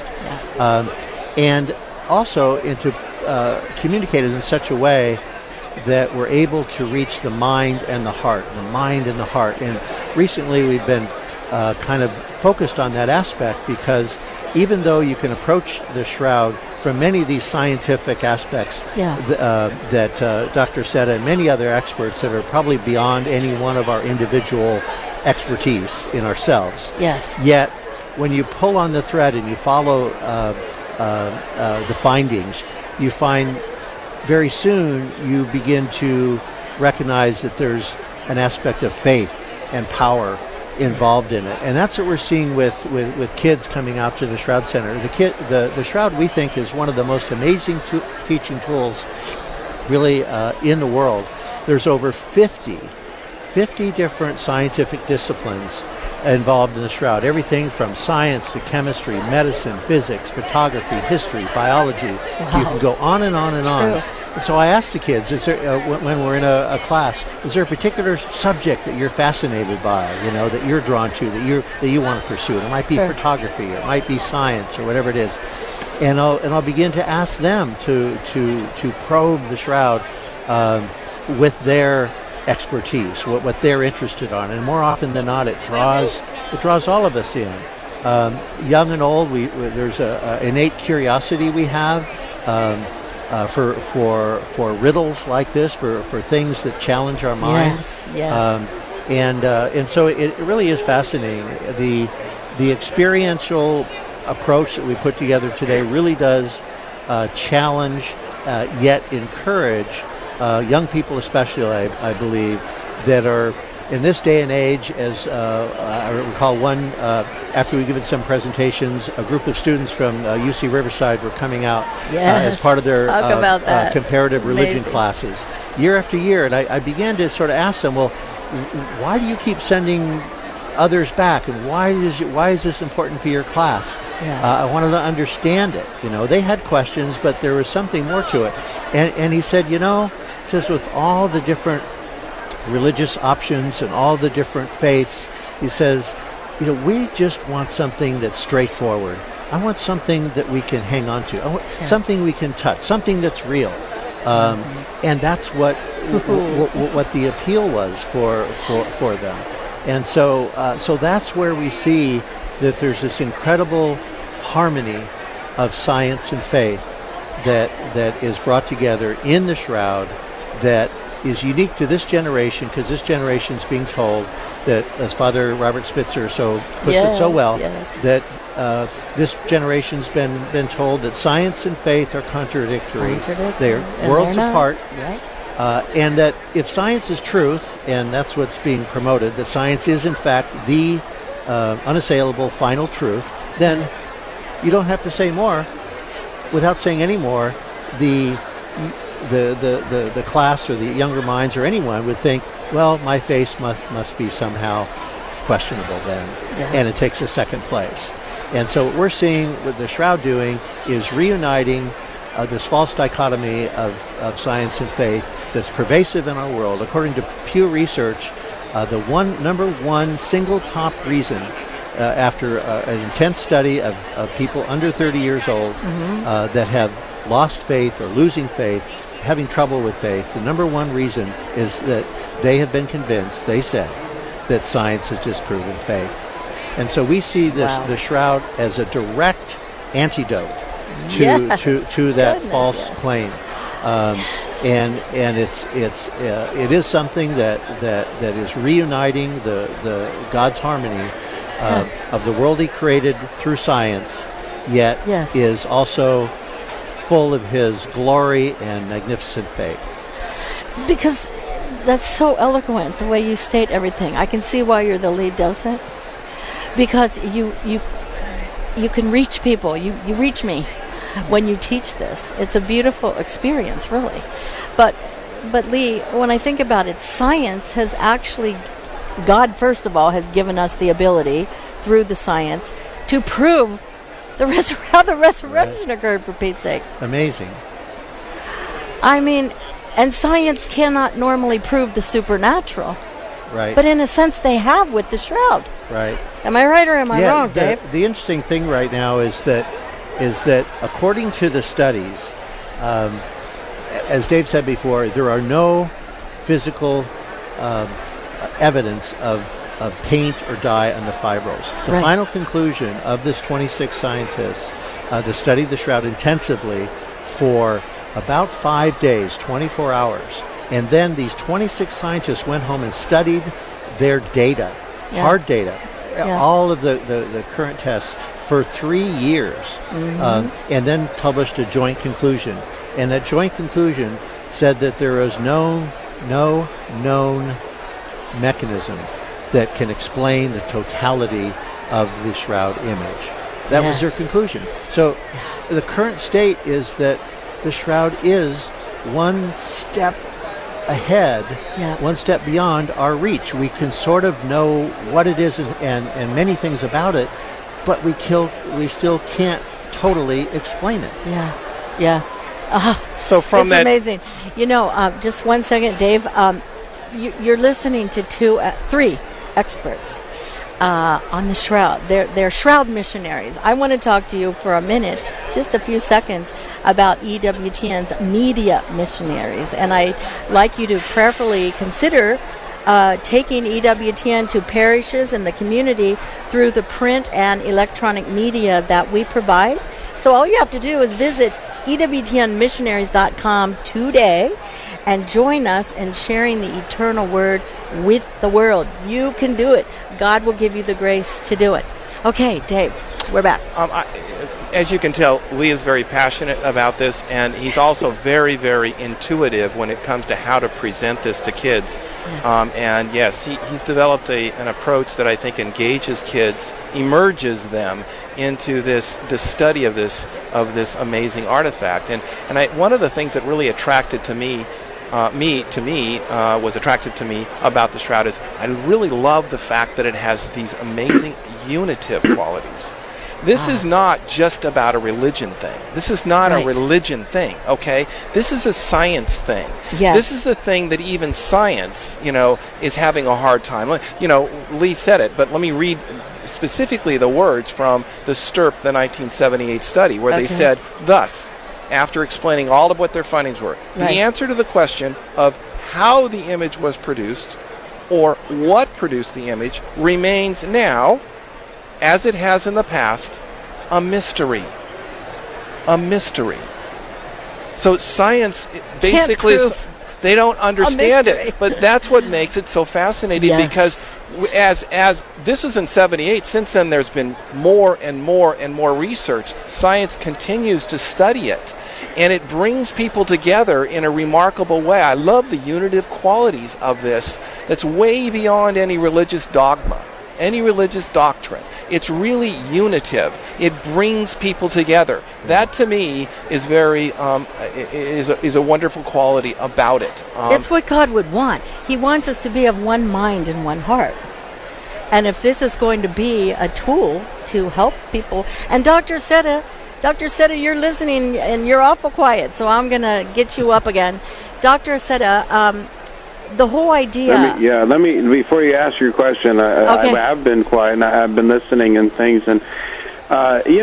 And also to communicate it in such a way that we're able to reach the mind and the heart, And recently we've been kind of focused on that aspect, because even though you can approach the Shroud from many of these scientific aspects that Dr. Seta and many other experts that are probably beyond any one of our individual expertise in ourselves. Yet, when you pull on the thread and you follow the findings, you find very soon you begin to recognize that there's an aspect of faith and power involved in it. And that's what we're seeing with kids coming out to the Shroud Center. The Shroud, we think, is one of the most amazing teaching tools really in the world. There's over 50 different scientific disciplines involved in the Shroud. Everything from science to chemistry, medicine, physics, photography, history, biology. Wow. You can go on and on and on. So I asked the kids, is there, when we're in a class, is there a particular subject that you're fascinated by, that you're drawn to, that you want to pursue? It might be photography, or it might be science, or whatever it is. And I'll begin to ask them to probe the Shroud with their expertise, what they're interested on. And more often than not, it draws all of us in. Young and old, there's an innate curiosity we have. For riddles like this, for things that challenge our minds. And so it really is fascinating. The experiential approach that we put together today really does challenge, yet encourage young people, especially, I believe, that are in this day and age. As I recall one, after we given some presentations, a group of students from UC Riverside were coming out as part of their comparative religion classes year after year. And I began to sort of ask them, well, why do you keep sending others back? And why is this important for your class? I wanted to understand it. They had questions, but there was something more to it. And he said, with all the different religious options and all the different faiths, he says, we just want something that's straightforward. I want something that we can hang on to. Something we can touch, something that's real. And that's what the appeal was for them. And so that's where we see that there's this incredible harmony of science and faith that is brought together in the Shroud, that is unique to this generation, because this generation's being told that, as Father Robert Spitzer puts it so well, that this generation's been told that science and faith are contradictory. They're worlds apart. And that if science is truth, and that's what's being promoted, that science is in fact the unassailable final truth, then you don't have to say more. Without saying any more, the class or the younger minds or anyone would think, well, my faith must be somehow questionable then, and it takes a second place. And so what we're seeing with the Shroud doing is reuniting this false dichotomy of science and faith that's pervasive in our world. According to Pew Research, the number one single top reason after an intense study of people under 30 years old that have lost faith or losing faith, having trouble with faith, the number one reason is that they have been convinced, they said, that science has disproven faith. And so we see this the shroud as a direct antidote to that false claim. And it is something that is reuniting the God's harmony of the world He created through science, yet is also full of His glory and magnificent faith. Because that's so eloquent, the way you state everything. I can see why you're the lead docent, because you can reach people. You reach me when you teach this. It's a beautiful experience, really. But Lee, when I think about it, science has actually, God first of all has given us the ability through the science to prove how the resurrection occurred, for Pete's sake. Amazing. I mean, and science cannot normally prove the supernatural. Right. But in a sense, they have with the shroud. Right. Am I right or am I wrong, Dave? The interesting thing right now is that according to the studies, as Dave said before, there are no physical evidence of paint or dye on the fibrils. The final conclusion of this 26 scientists that studied the shroud intensively for about 5 days, 24 hours, and then these 26 scientists went home and studied their data, hard data, all of the current tests for 3 years, and then published a joint conclusion. And that joint conclusion said that there is no known mechanism that can explain the totality of the shroud image. That was their conclusion. So the current state is that the shroud is one step ahead, one step beyond our reach. We can sort of know what it is and many things about it, but we still can't totally explain it. So from it's amazing. Just 1 second, Dave. You're listening to three experts on the shroud. They're shroud missionaries. I want to talk to you for a minute, just a few seconds, about EWTN's media missionaries. And I'd like you to prayerfully consider taking EWTN to parishes in the community through the print and electronic media that we provide. So all you have to do is visit EWTNmissionaries.com today and join us in sharing the eternal word with the world. You can do it. God will give you the grace to do it. Okay, Dave, we're back. As you can tell, Lee is very passionate about this, and he's also very, very intuitive when it comes to how to present this to kids. And yes, he's developed an approach that I think engages kids, immerses them into the study of this amazing artifact. And one of the things that really attracted to me was attractive to me about the shroud is I really love the fact that it has these amazing unitive qualities. This is not just about a religion thing. This is not a religion thing, okay? This is a science thing. Yes. This is a thing that even science, is having a hard time. Lee said it, but let me read specifically the words from the STURP, the 1978 study, where they said, thus, after explaining all of what their findings were, the answer to the question of how the image was produced or what produced the image remains now, as it has in the past, a mystery. A mystery. So science basically they don't understand it, but that's what makes it so fascinating because as this was in 78, since then there's been more and more and more research. Science continues to study it, and it brings people together in a remarkable way. I love the unitive qualities of this that's way beyond any religious dogma, any religious doctrine. It's really unitive. It brings people together. That, to me, is very is a wonderful quality about it. It's what God would want. He wants us to be of one mind and one heart. And if this is going to be a tool to help people, and Dr. Seta, you're listening and you're awful quiet, so I'm going to get you up again. Dr. Seta, the whole idea. Let me before you ask your question, I have been quiet and I've been listening and things. And, in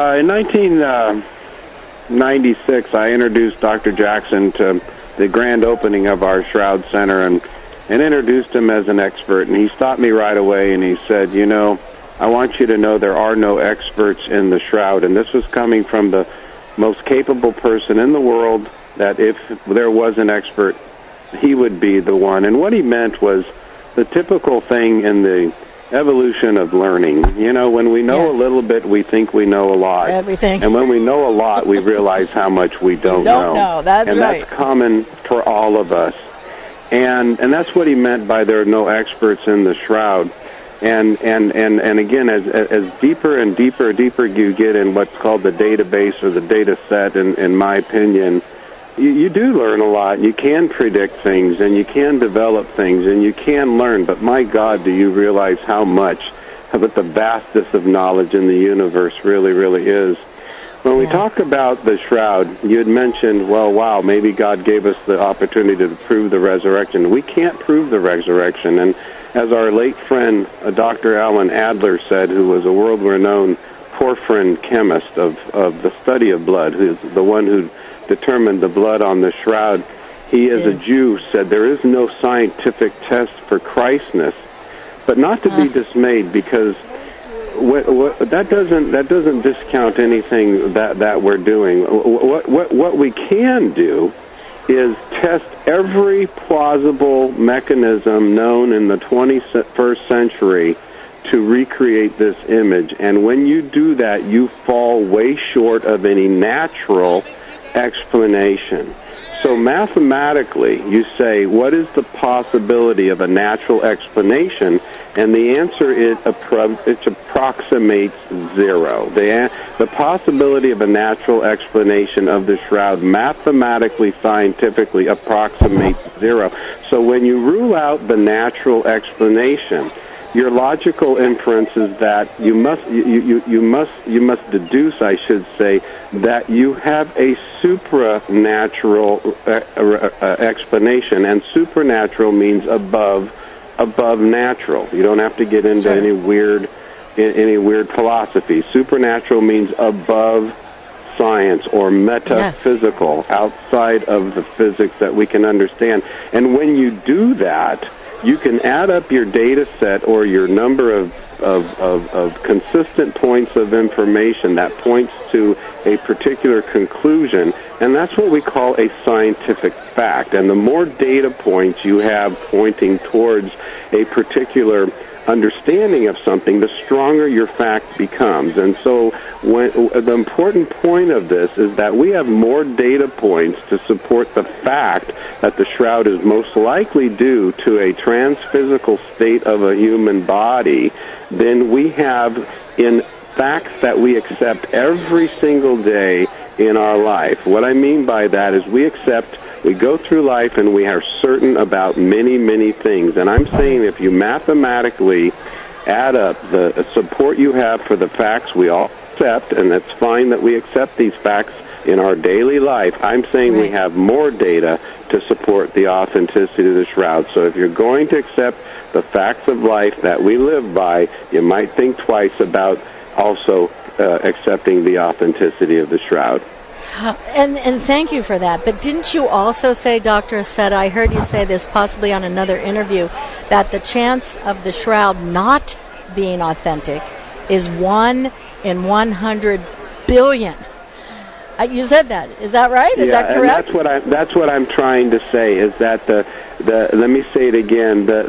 1996, I introduced Dr. Jackson to the grand opening of our Shroud Center and introduced him as an expert. And he stopped me right away and he said, I want you to know there are no experts in the shroud. And this was coming from the most capable person in the world, that if there was an expert, he would be the one. And what he meant was the typical thing in the evolution of learning. When we know a little bit, we think we know a lot. Everything. And when we know a lot, we realize how much we don't know. That's right. And that's common for all of us. And that's what he meant by there are no experts in the shroud. And again, as deeper and deeper you get in what's called the database or the data set, in my opinion, you do learn a lot. You can predict things, and you can develop things, and you can learn. But my God, do you realize how much, but the vastness of knowledge in the universe really, really is. When we talk about the shroud, you had mentioned, maybe God gave us the opportunity to prove the resurrection. We can't prove the resurrection. And as our late friend, Dr. Alan Adler, said, who was a world-renowned porphyrin chemist of the study of blood, who's the one who determined the blood on the shroud, he, as a Jew, said there is no scientific test for Christness, but not to be dismayed, because that doesn't discount anything that we're doing. What we can do is test every plausible mechanism known in the 21st century to recreate this image. And when you do that, you fall way short of any natural explanation. So mathematically, you say, what is the possibility of a natural explanation? And the answer is it approximates zero. The possibility of a natural explanation of the shroud mathematically, scientifically approximates zero. So when you rule out the natural explanation, your logical inference is that you must deduce, I should say, that you have a supranatural explanation, and supernatural means above natural. You don't have to get into any weird philosophy. Supernatural means above science or metaphysical, outside of the physics that we can understand. And when you do that, you can add up your data set or your number of consistent points of information that points to a particular conclusion, and that's what we call a scientific fact. And the more data points you have pointing towards a particular understanding of something, the stronger your fact becomes. And so the important point of this is that we have more data points to support the fact that the shroud is most likely due to a transphysical state of a human body than we have in facts that we accept every single day in our life. What I mean by that is we go through life and we are certain about many, many things. And I'm saying if you mathematically add up the support you have for the facts we all accept, and it's fine that we accept these facts in our daily life, I'm saying we have more data to support the authenticity of the shroud. So if you're going to accept the facts of life that we live by, you might think twice about also accepting the authenticity of the shroud. And thank you for that. But didn't you also say, Dr. Aceta, I heard you say this possibly on another interview, that the chance of the shroud not being authentic is 1 in 100 billion? You said that. Is that right? Is that correct? And that's what I'm trying to say, is that the let me say it again, the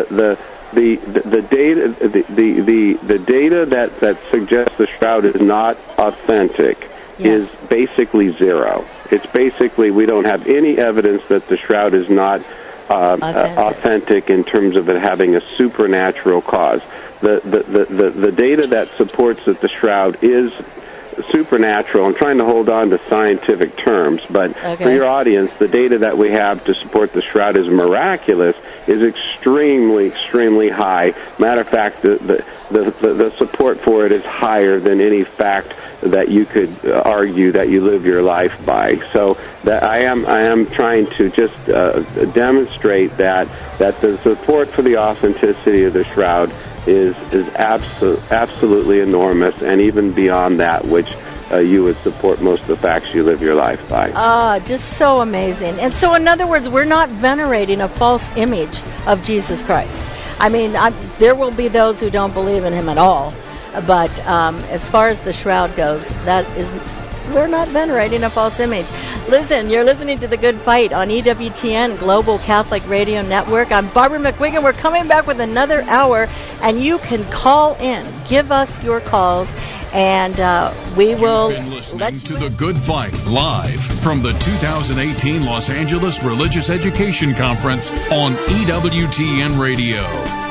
data that suggests the shroud is not authentic is basically zero. It's basically we don't have any evidence that the shroud is not authentic in terms of it having a supernatural cause. The data that supports that the shroud is supernatural. I'm trying to hold on to scientific terms, but for your audience, the data that we have to support the shroud is miraculous is extremely, extremely high. Matter of fact, the support for it is higher than any fact that you could argue that you live your life by. So that I am trying to just demonstrate that the support for the authenticity of the shroud is absolutely enormous, and even beyond that, which you would support most of the facts you live your life by. Just so amazing. And so, in other words, we're not venerating a false image of Jesus Christ. I mean, there will be those who don't believe in him at all, but as far as the shroud goes, we're not venerating a false image. Listen, you're listening to The Good Fight on EWTN Global Catholic Radio Network. I'm Barbara McWigan. We're coming back with another hour, and you can call in. Give us your calls, and we will. You've been listening to The Good Fight live from the 2018 Los Angeles Religious Education Conference on EWTN Radio.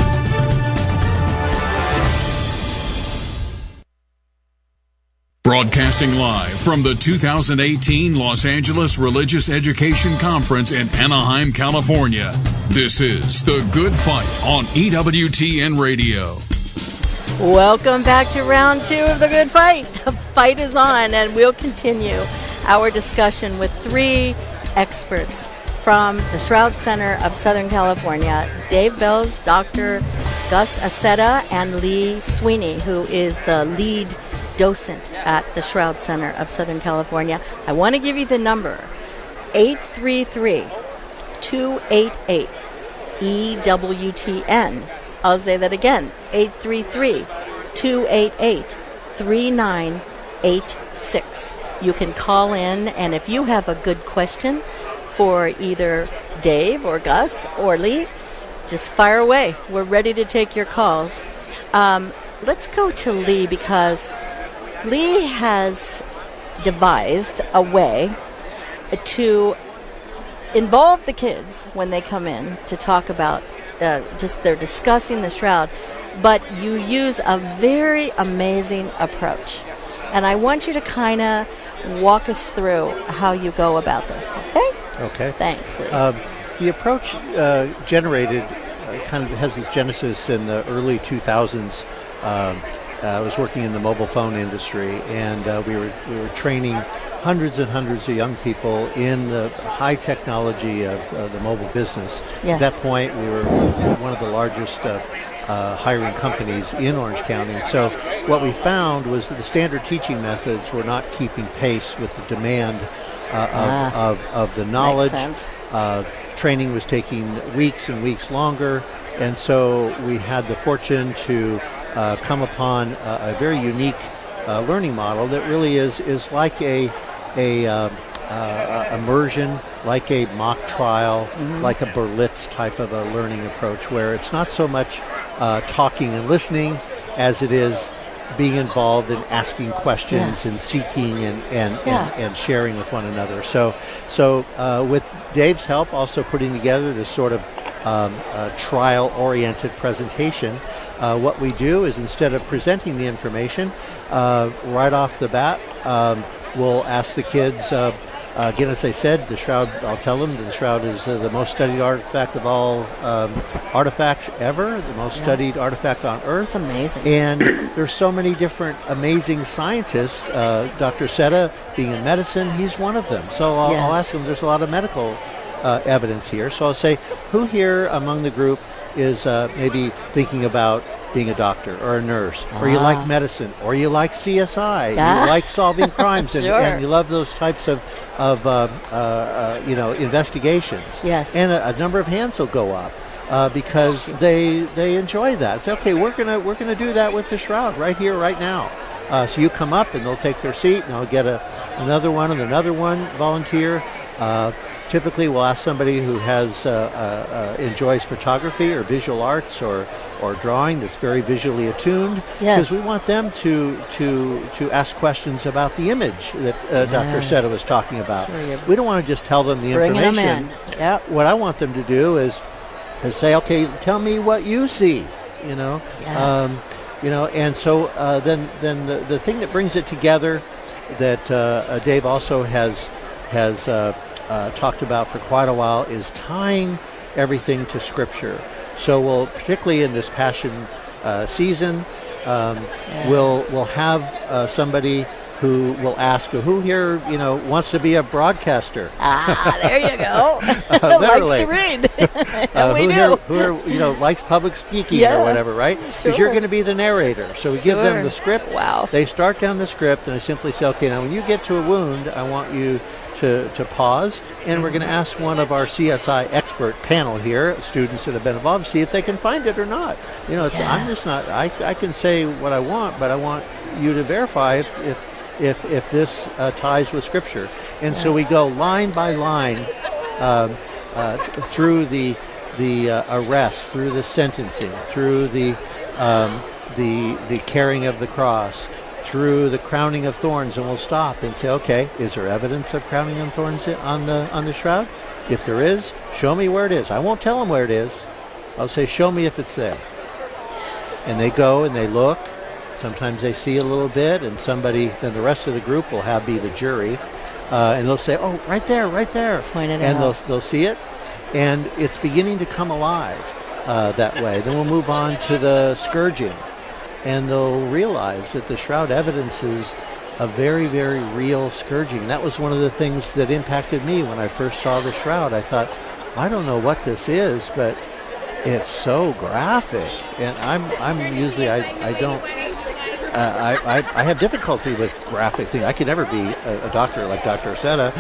Broadcasting live from the 2018 Los Angeles Religious Education Conference in Anaheim, California. This is The Good Fight on EWTN Radio. Welcome back to round 2 of The Good Fight. The fight is on, and we'll continue our discussion with 3 experts from the Shroud Center of Southern California, Dave Bells, Dr. Gus Aceta, and Lee Sweeney, who is the lead docent at the Shroud Center of Southern California. I want to give you the number, 833-288-EWTN. I'll say that again, 833-288-3986. You can call in, and if you have a good question for either Dave or Gus or Lee, just fire away. We're ready to take your calls. Let's go to Lee, because Lee has devised a way to involve the kids when they come in to talk about, they're discussing the shroud, but you use a very amazing approach. And I want you to kind of walk us through how you go about this, okay? Okay. Thanks, Lee. The approach generated, kind of has its genesis in the early 2000s. I was working in the mobile phone industry, and we were training hundreds and hundreds of young people in the high technology of the mobile business. Yes. At that point, we were one of the largest hiring companies in Orange County. And so what we found was that the standard teaching methods were not keeping pace with the demand of the knowledge. Makes sense. Training was taking weeks and weeks longer, and so we had the fortune to come upon a very unique learning model that really is like a immersion, like a mock trial, like a Berlitz type of a learning approach, where it's not so much talking and listening as it is being involved in asking questions and seeking and sharing with one another. So with Dave's help, also putting together this sort of trial-oriented presentation, what we do is, instead of presenting the information right off the bat, we'll ask the kids, again, as I said, the shroud, I'll tell them the shroud is the most studied artifact of all artifacts ever, the most studied artifact on Earth. It's amazing. And there's so many different amazing scientists. Dr. Aceta, being in medicine, he's one of them. So I'll ask them, there's a lot of medical evidence here. So I'll say, who here among the group is maybe thinking about being a doctor or a nurse, or you like medicine, or you like CSI, you like solving crimes, and you love those types of investigations. Yes. And a number of hands will go up because they enjoy that. Say, okay, we're gonna do that with the shroud right here, right now. So you come up, and they'll take their seat, and I'll get another one volunteer. Typically, we'll ask somebody who has enjoys photography or visual arts or drawing, that's very visually attuned, because we want them to ask questions about the image that Dr. Aceta was talking about. Sure, we don't want to just tell them the information. Them in. Yep. What I want them to do is say, okay, tell me what you see. And so then the thing that brings it together that Dave also has talked about for quite a while is tying everything to Scripture. So we'll, particularly in this Passion season, we'll have somebody who will ask, who here, wants to be a broadcaster? There you go. Likes to read. And we do. Who likes public speaking or whatever, right? Because you're going to be the narrator. So we give them the script. Wow. They start down the script, and I simply say, okay, now when you get to a wound, I want you to pause, and we're going to ask one of our CSI expert panel here, students that have been involved, see if they can find it or not. I'm just not. I can say what I want, but I want you to verify if this ties with Scripture. And so we go line by line through the arrest, through the sentencing, through the carrying of the cross, through the crowning of thorns, and we'll stop and say, okay, is there evidence of crowning of thorns on the shroud? If there is, show me where it is. I won't tell them where it is. I'll say, show me if it's there. And they go and they look. Sometimes they see a little bit, and then the rest of the group will be the jury, and they'll say, oh, right there. Point it and out. They'll see it, and it's beginning to come alive that way. Then we'll move on to the scourging. And they'll realize that the shroud evidence is a very, very real scourging. That was one of the things that impacted me when I first saw the shroud. I thought, I don't know what this is, but it's so graphic. And I'm usually, I don't, I have difficulty with graphic things. I could never be a doctor like Dr. Aceta,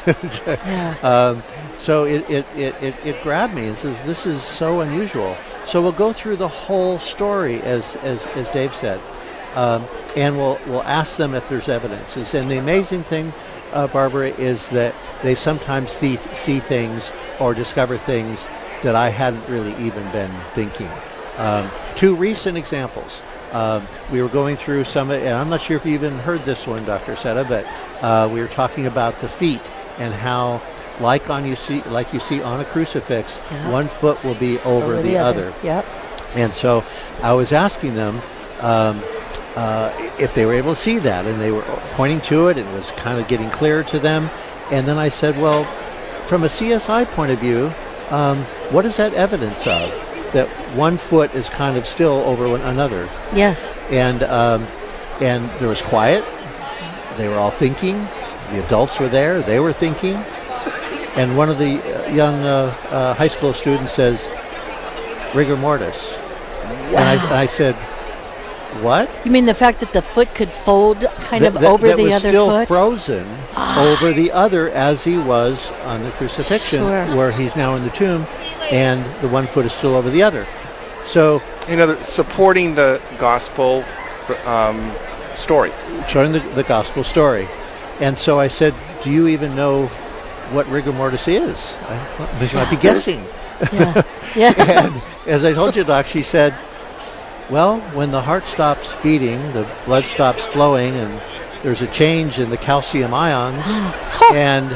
so it grabbed me and says, this is so unusual. So we'll go through the whole story, as Dave said, and we'll ask them if there's evidence. And the amazing thing, Barbara, is that they sometimes see things or discover things that I hadn't really even been thinking. Two recent examples. We were going through and I'm not sure if you even heard this one, Dr. Aceta, but we were talking about the feet and how, like you see on a crucifix, one foot will be over the other. Yep. And so I was asking them if they were able to see that, and they were pointing to it, and it was kind of getting clearer to them. And then I said, well, from a CSI point of view, what is that evidence of? That one foot is kind of still over another. Yes. And there was quiet. They were all thinking. The adults were there. They were thinking. And one of the young high school students says, rigor mortis. Wow. And I said, what? You mean the fact that the foot could fold kind of over the other foot? That was still frozen over the other as he was on the crucifixion, where he's now in the tomb, and the one foot is still over the other. So, supporting the gospel story. Showing the gospel story. And so I said, do you even know what rigor mortis is? They might be guessing. Yeah. And as I told you, Doc, she said, well, when the heart stops beating, the blood stops flowing, and there's a change in the calcium ions, and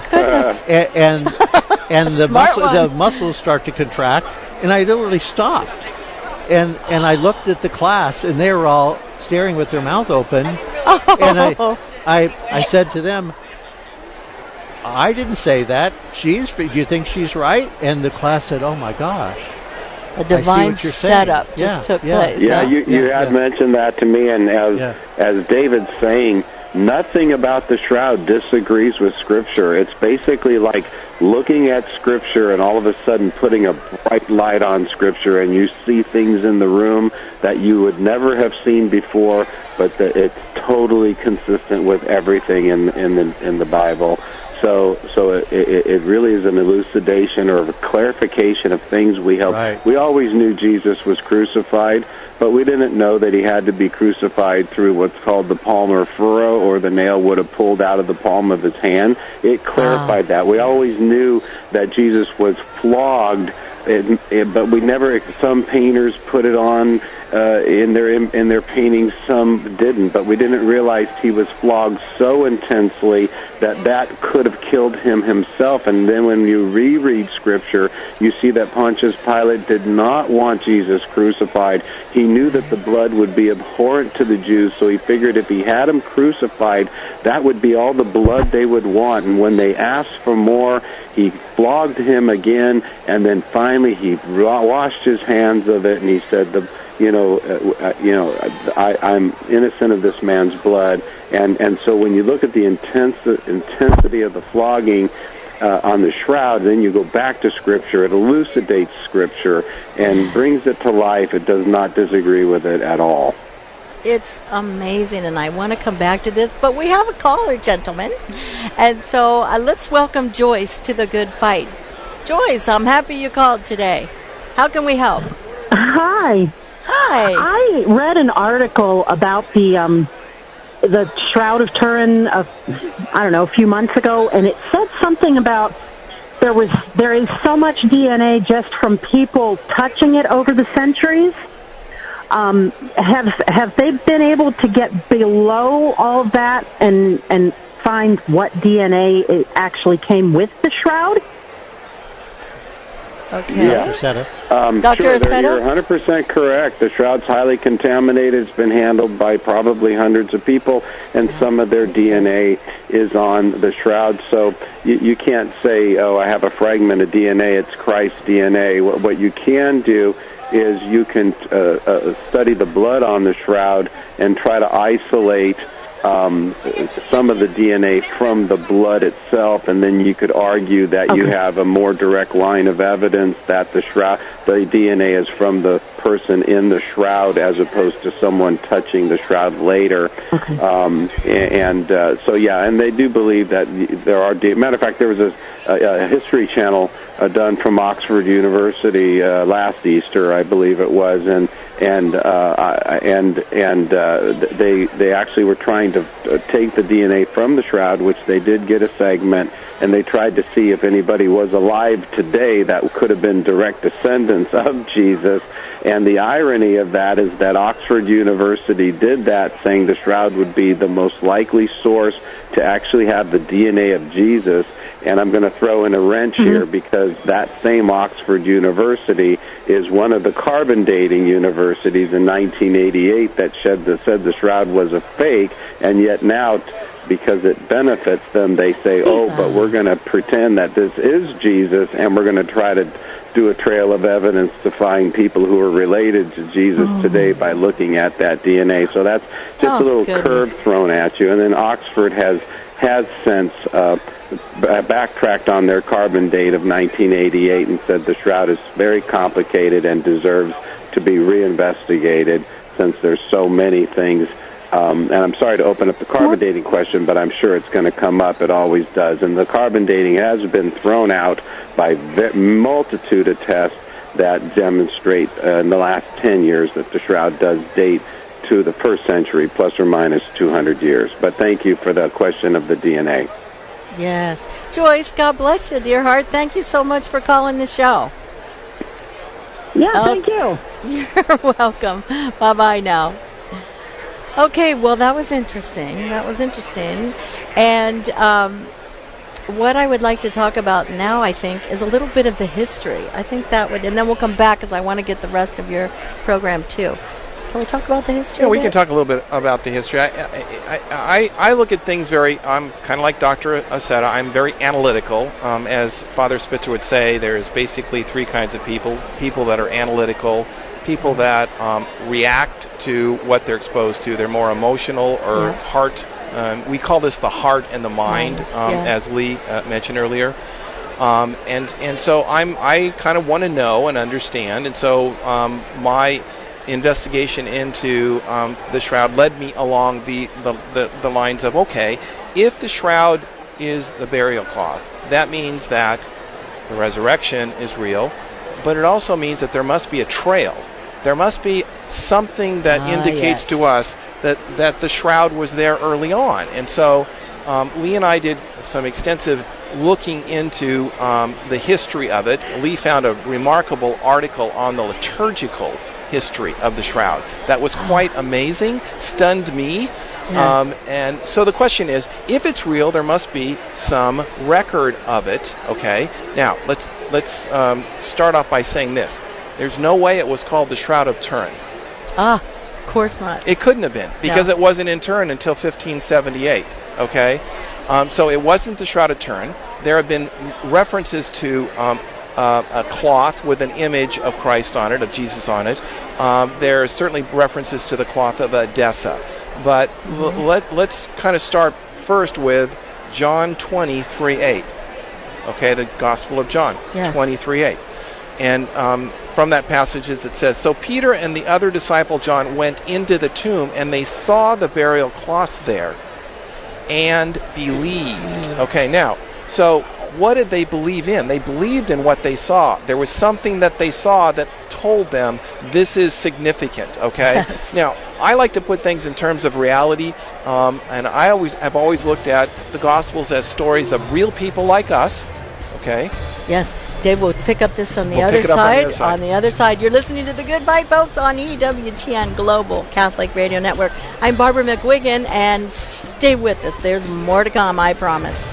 the muscles start to contract, and I literally stopped, and I looked at the class, and they were all staring with their mouth open, and I said to them, I didn't say that. Do you think she's right? And the class said, oh my gosh. A divine setup just took place. Yeah, you had mentioned that to me, and as David's saying, nothing about the shroud disagrees with Scripture. It's basically like looking at Scripture and all of a sudden putting a bright light on Scripture, and you see things in the room that you would never have seen before, but it's totally consistent with everything in the Bible. So it really is an elucidation or a clarification of things we held. Right. We always knew Jesus was crucified, but we didn't know that he had to be crucified through what's called the palmar furrow, or the nail would have pulled out of the palm of his hand. It clarified that. We always knew that Jesus was flogged, but we never, some painters put it on in their paintings. Some didn't, but we didn't realize he was flogged so intensely that could have killed him himself. And then when you reread Scripture, you see that Pontius Pilate did not want Jesus crucified. He knew that the blood would be abhorrent to the Jews, so he figured if he had him crucified, that would be all the blood they would want. And when they asked for more, he flogged him again, and then finally he washed his hands of it, and he said, I'm innocent of this man's blood. And so when you look at the intensity of the flogging on the shroud, then you go back to Scripture. It elucidates Scripture and brings it to life. It does not disagree with it at all. It's amazing, and I want to come back to this, but we have a caller, gentlemen. And so let's welcome Joyce to the Good Fight. Joyce, I'm happy you called today. How can we help? Hi. Hi. I read an article about the Shroud of Turin a few months ago, and it said something about there is so much DNA just from people touching it over the centuries. Have they been able to get below all of that and find what DNA actually came with the shroud? Okay. Yeah. Dr. Aceta? You're 100% correct. The shroud's highly contaminated. It's been handled by probably hundreds of people, and some of their DNA is on the shroud. So you can't say, I have a fragment of DNA. It's Christ's DNA. What you can do is you can study the blood on the shroud and try to isolate some of the DNA from the blood itself, and then you could argue that you have a more direct line of evidence that the DNA is from the person in the shroud as opposed to someone touching the shroud later. And they do believe that there are matter of fact, there was a History Channel done from Oxford University last Easter, I believe it was, and they actually were trying to take the DNA from the shroud, which they did get a segment, and they tried to see if anybody was alive today that could have been direct descendants of Jesus. And the irony of that is that Oxford University did that, saying the shroud would be the most likely source to actually have the DNA of Jesus. And I'm going to throw in a wrench here, because that same Oxford University is one of the carbon dating universities in 1988 that said the shroud was a fake, and yet now, because it benefits them, they say, but we're going to pretend that this is Jesus, and we're going to try to do a trail of evidence to find people who are related to Jesus today by looking at that DNA. So that's just a little curve thrown at you. And then Oxford has since backtracked on their carbon date of 1988 and said the shroud is very complicated and deserves to be reinvestigated, since there's so many things. And I'm sorry to open up the carbon dating question, but I'm sure it's going to come up. It always does. And the carbon dating has been thrown out by a multitude of tests that demonstrate in the last 10 years that the shroud does date to the first century, plus or minus 200 years. But thank you for the question of the DNA. Yes. Joyce, God bless you, dear heart. Thank you so much for calling the show. Yeah, thank you. You're welcome. Bye-bye now. Okay, well, that was interesting. And what I would like to talk about now, I think, is a little bit of the history. I think that would, and then we'll come back because I want to get the rest of your program, too. Can we talk about the history? Yeah, we can talk a little bit about the history. I look at things I'm kind of like Dr. Aceta. I'm very analytical. As Father Spitzer would say, there's basically three kinds of people. People that are analytical, people that react to what they're exposed to. They're more emotional or heart. We call this the heart and the mind, as Lee mentioned earlier. And so I kind of want to know and understand. And so my investigation into the shroud led me along the lines of, okay, if the shroud is the burial cloth, that means that the resurrection is real, but it also means that there must be a trail. There must be something that indicates to us that the shroud was there early on. And so Lee and I did some extensive looking into the history of it. Lee found a remarkable article on the liturgical history of the shroud. That was quite amazing, stunned me. Yeah. And so the question is, if it's real, there must be some record of it. Okay. Now let's start off by saying this: there's no way it was called the Shroud of Turin. Of course not. It couldn't have been, because it wasn't in Turin until 1578. Okay. So it wasn't the Shroud of Turin. There have been references to a cloth with an image of Christ on it, of Jesus on it. There are certainly references to the cloth of Edessa. But let's kind of start first with John 23:8. Okay, the Gospel of John, 23:8. And from that passage it says, "So Peter and the other disciple John went into the tomb, and they saw the burial cloths there and believed." Okay, now, so what did they believe in? They believed in what they saw. There was something that they saw that told them this is significant, okay? Yes. Now, I like to put things in terms of reality, and I have always looked at the Gospels as stories of real people like us, okay? Yes. Dave will pick up this on the We'll other pick it up on the side. other side. On the other side, you're listening to The Good Fight, folks, on EWTN Global Catholic Radio Network. I'm Barbara McWiggin, and stay with us. There's more to come, I promise.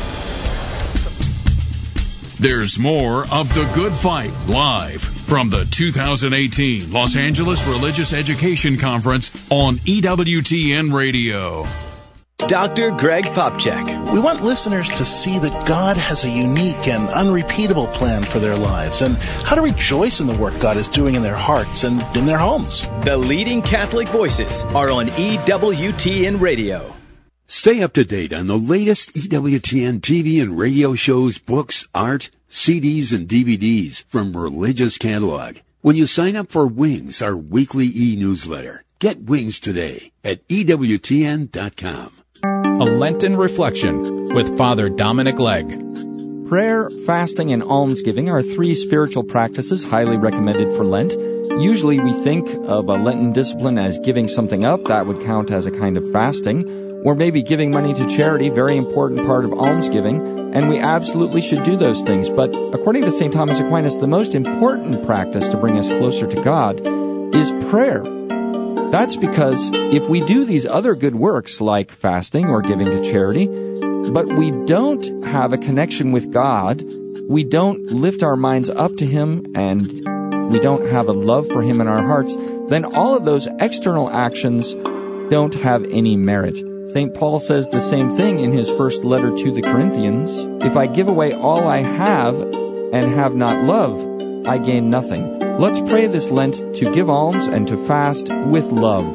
There's more of The Good Fight live from the 2018 Los Angeles Religious Education Conference on EWTN Radio. Dr. Greg Popcak. We want listeners to see that God has a unique and unrepeatable plan for their lives and how to rejoice in the work God is doing in their hearts and in their homes. The leading Catholic voices are on EWTN Radio. Stay up to date on the latest EWTN TV and radio shows, books, art, CDs, and DVDs from Religious Catalog when you sign up for Wings, our weekly e-newsletter. Get Wings today at EWTN.com. A Lenten Reflection with Father Dominic Legg. Prayer, fasting, and almsgiving are 3 spiritual practices highly recommended for Lent. Usually we think of a Lenten discipline as giving something up. That would count as a kind of fasting. Or maybe giving money to charity, very important part of almsgiving. And we absolutely should do those things. But according to St. Thomas Aquinas, the most important practice to bring us closer to God is prayer. That's because if we do these other good works like fasting or giving to charity, but we don't have a connection with God, we don't lift our minds up to Him, and we don't have a love for Him in our hearts, then all of those external actions don't have any merit. St. Paul says the same thing in his first letter to the Corinthians. If I give away all I have and have not love, I gain nothing. Let's pray this Lent to give alms and to fast with love.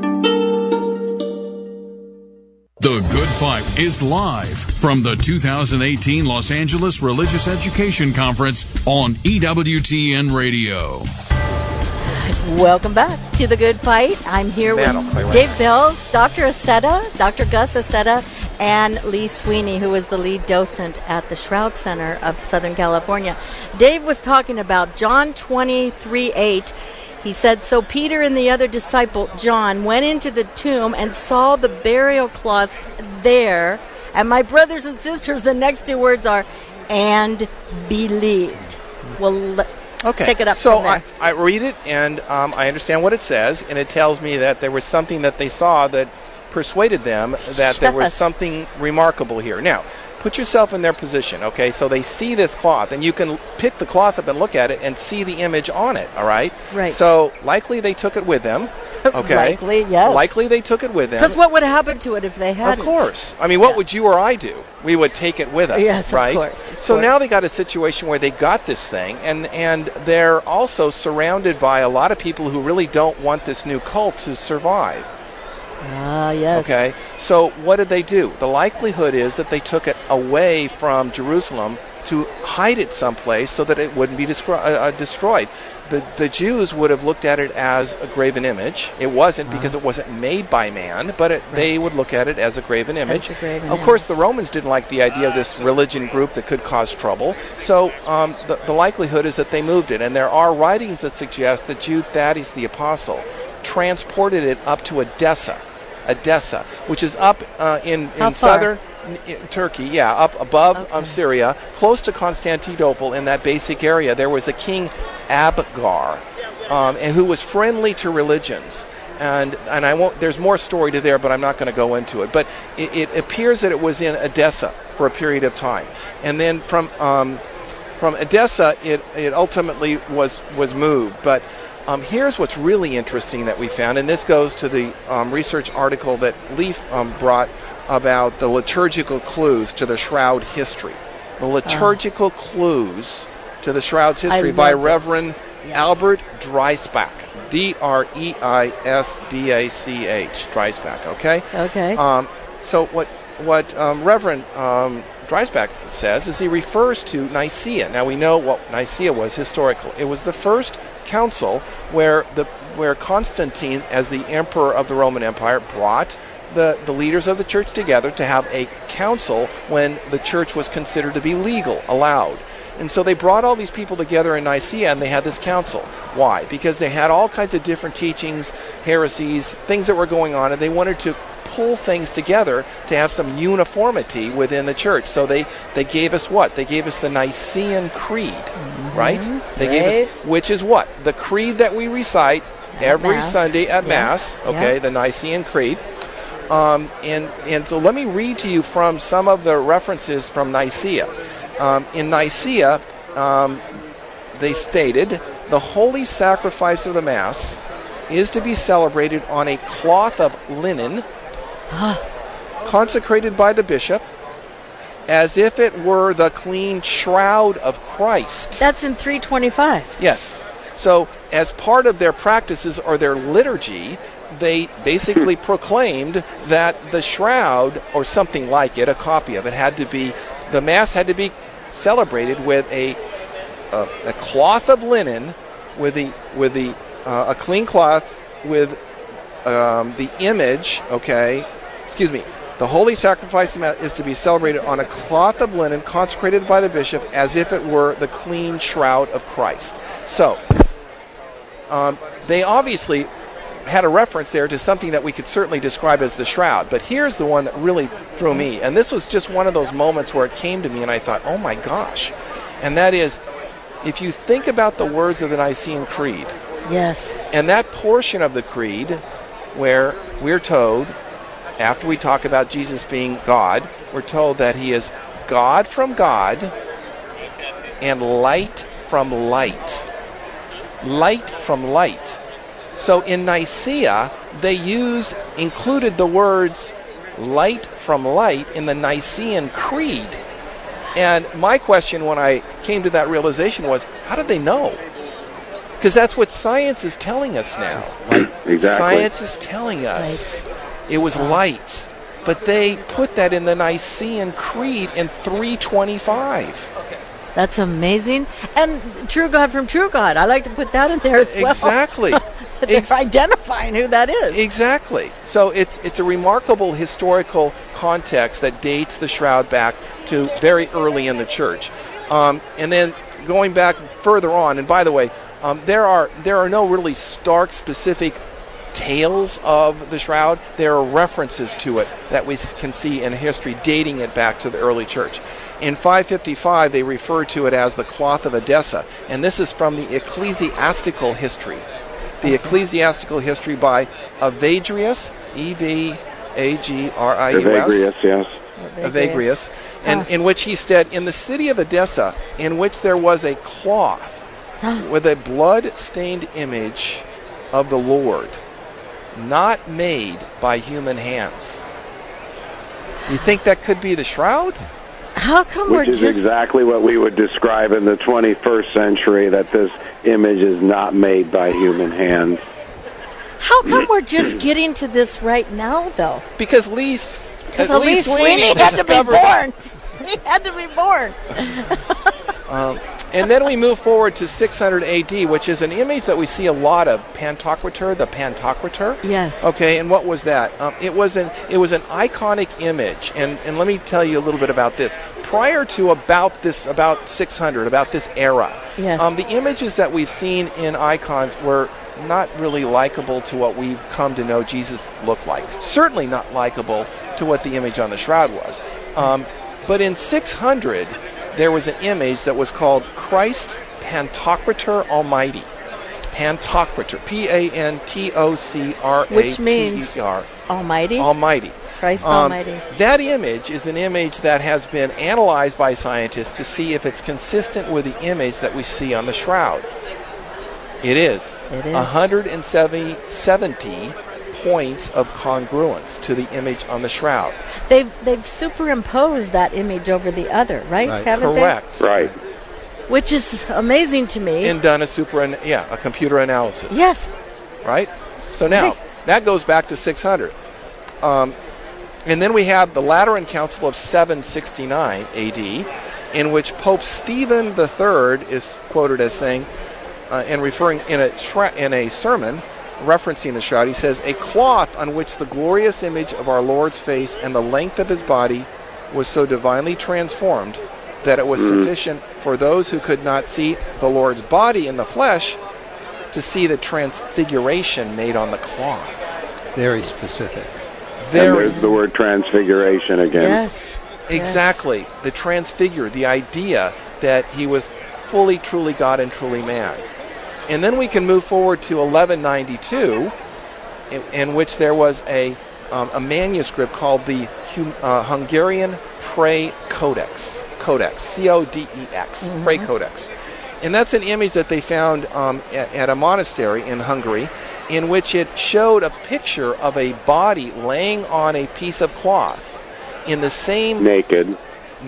The Good Fight is live from the 2018 Los Angeles Religious Education Conference on EWTN Radio. Welcome back to The Good Fight. I'm here with Dave Bells, Dr. Aceta, Dr. Gus Aceta, and Lee Sweeney, who is the lead docent at the Shroud Center of Southern California. Dave was talking about John 23:8. He said, "So Peter and the other disciple, John, went into the tomb and saw the burial cloths there." And my brothers and sisters, the next 2 words are, "and believed." Well, okay. Take it up So from there. I read it, and I understand what it says, and it tells me that there was something that they saw that persuaded them that there was something remarkable here. Now, put yourself in their position, okay? So they see this cloth, and you can pick the cloth up and look at it and see the image on it, all right? Right. So likely they took it with them, okay? Likely, yes. Likely they took it with them. Because what would happen to it if they hadn't? Of course. I mean, what would you or I do? We would take it with us, yes, right? Of course. So now they got a situation where they got this thing, and they're also surrounded by a lot of people who really don't want this new cult to survive. Ah, yes. Okay, so what did they do? The likelihood is that they took it away from Jerusalem to hide it someplace so that it wouldn't be destroyed. The Jews would have looked at it as a graven image. It wasn't because it wasn't made by man, but they would look at it as a graven image. Of course, the Romans didn't like the idea of this religion group that could cause trouble. So the likelihood is that they moved it. And there are writings that suggest that Jude Thaddeus the Apostle transported it up to Edessa, which is up in southern Turkey, up above Syria, close to Constantinople in that basic area. There was a king Abgar, and who was friendly to religions. And I won't. There's more story to there, but I'm not going to go into it. But it appears that it was in Edessa for a period of time, and then from Edessa, it ultimately was moved. But here's what's really interesting that we found, and this goes to the research article that Leaf brought about the liturgical clues to the shroud history. The liturgical clues to the shroud's history by Reverend Albert Dreisbach. Dreisbach. Dreisbach. Okay. Okay. So what Reverend Dreisbach says is he refers to Nicaea. Now we know what Nicaea was historical. It was the first council where Constantine, as the emperor of the Roman Empire, brought the leaders of the church together to have a council when the church was considered to be legal, allowed. And so they brought all these people together in Nicaea, and they had this council. Why? Because they had all kinds of different teachings, heresies, things that were going on, and they wanted to pull things together to have some uniformity within the church. So they gave us what? They gave us the Nicene Creed, right? They gave us, which is what? The creed that we recite every Sunday at Mass, okay, the Nicene Creed. And so let me read to you from some of the references from Nicaea. In Nicaea, they stated, the holy sacrifice of the Mass is to be celebrated on a cloth of linen consecrated by the bishop as if it were the clean shroud of Christ. That's in 325. Yes. So as part of their practices or their liturgy, they basically proclaimed that the shroud, or something like it, a copy of it, the Mass had to be celebrated with a cloth of linen, with a clean cloth with the image. The holy sacrifice is to be celebrated on a cloth of linen consecrated by the bishop as if it were the clean shroud of Christ. So they obviously had a reference there to something that we could certainly describe as the shroud. But here's the one that really threw me. And this was just one of those moments where it came to me and I thought, oh my gosh. And that is, if you think about the words of the Nicene Creed. Yes. And that portion of the Creed where we're told, after we talk about Jesus being God, we're told that he is God from God and light from light. Light from light. So in Nicaea, they included the words light from light in the Nicene Creed. And my question when I came to that realization was, how did they know? Because that's what science is telling us now. Exactly. Science is telling us it was light. But they put that in the Nicene Creed in 325. That's amazing. And true God from true God. I like to put that in there as well. Exactly. They're identifying who that is. Exactly. So it's a remarkable historical context that dates the shroud back to very early in the church. And then going back further on, and by the way, there are no really stark specific tales of the shroud. There are references to it that we can see in history dating it back to the early church. In 555, they refer to it as the cloth of Edessa, and this is from the ecclesiastical history. The ecclesiastical history by Evagrius, Evagrius. Evagrius, yes. Evagrius, and in which he said, in the city of Edessa, in which there was a cloth with a blood-stained image of the Lord, not made by human hands. You think that could be the shroud? How come Which is exactly what we would describe in the 21st century, that this image is not made by human hands. How come we're just getting to this right now, though? Because Lee Sweeney had to be born. He had to be born. And then we move forward to 600 AD, which is an image that we see a lot of, Pantocrator, the Pantocrator. Yes. Okay, and what was that? It was an iconic image, and let me tell you a little bit about this. Prior to about 600, about this era, yes. The images that we've seen in icons were not really likable to what we've come to know Jesus looked like. Certainly not likable to what the image on the shroud was. But in 600, there was an image that was called Christ Pantocrator Almighty. Pantocrator, Pantocrater. Which means Almighty. Almighty. Christ Almighty. That image is an image that has been analyzed by scientists to see if it's consistent with the image that we see on the shroud. It is. 170 points of congruence to the image on the shroud. They've superimposed that image over the other, right? Haven't Correct. they? Right. Which is amazing to me. And done a computer analysis. Yes. Right? So now, that goes back to 600. And then we have the Lateran Council of 769 AD, in which Pope Stephen III is quoted as saying, and referring in a sermon, referencing the shroud, he says, "A cloth on which the glorious image of our Lord's face and the length of his body was so divinely transformed that it was sufficient for those who could not see the Lord's body in the flesh to see the transfiguration made on the cloth." Very specific. And there's the word transfiguration again. Yes. Exactly. Yes. The transfigure, the idea that he was fully, truly God and truly man. And then we can move forward to 1192, in which there was a manuscript called the Hungarian Prayer Codex, C-O-D-E-X, Prayer Codex. And that's an image that they found at a monastery in Hungary, in which it showed a picture of a body laying on a piece of cloth in the same... Naked,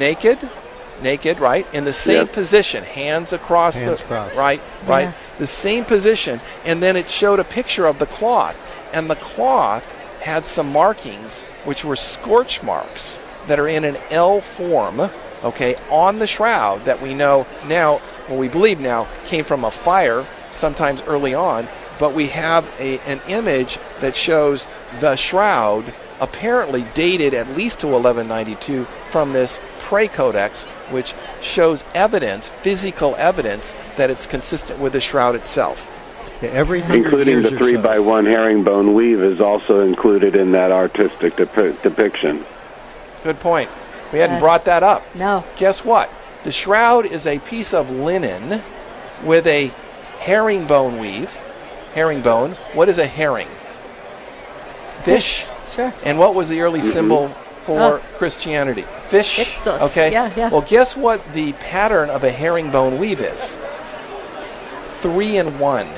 right? In the same position, hands across right, Yeah. the same position, and then it showed a picture of the cloth, and the cloth had some markings, which were scorch marks that are in an L form, on the shroud that we know now, we believe now, came from a fire sometimes early on, but we have an image that shows the shroud apparently dated at least to 1192 from this Prayer Codex, which shows evidence, physical evidence, that it's consistent with the shroud itself. Including the 3x1 herringbone weave is also included in that artistic depiction. Good point. We hadn't brought that up. No. Guess what? The shroud is a piece of linen with a herringbone weave. Herringbone. What is a herring? Fish. Sure. And what was the early symbol for Christianity? Fish. Ichthus. Okay. Yeah. Well, guess what the pattern of a herringbone weave is? 3 in 1.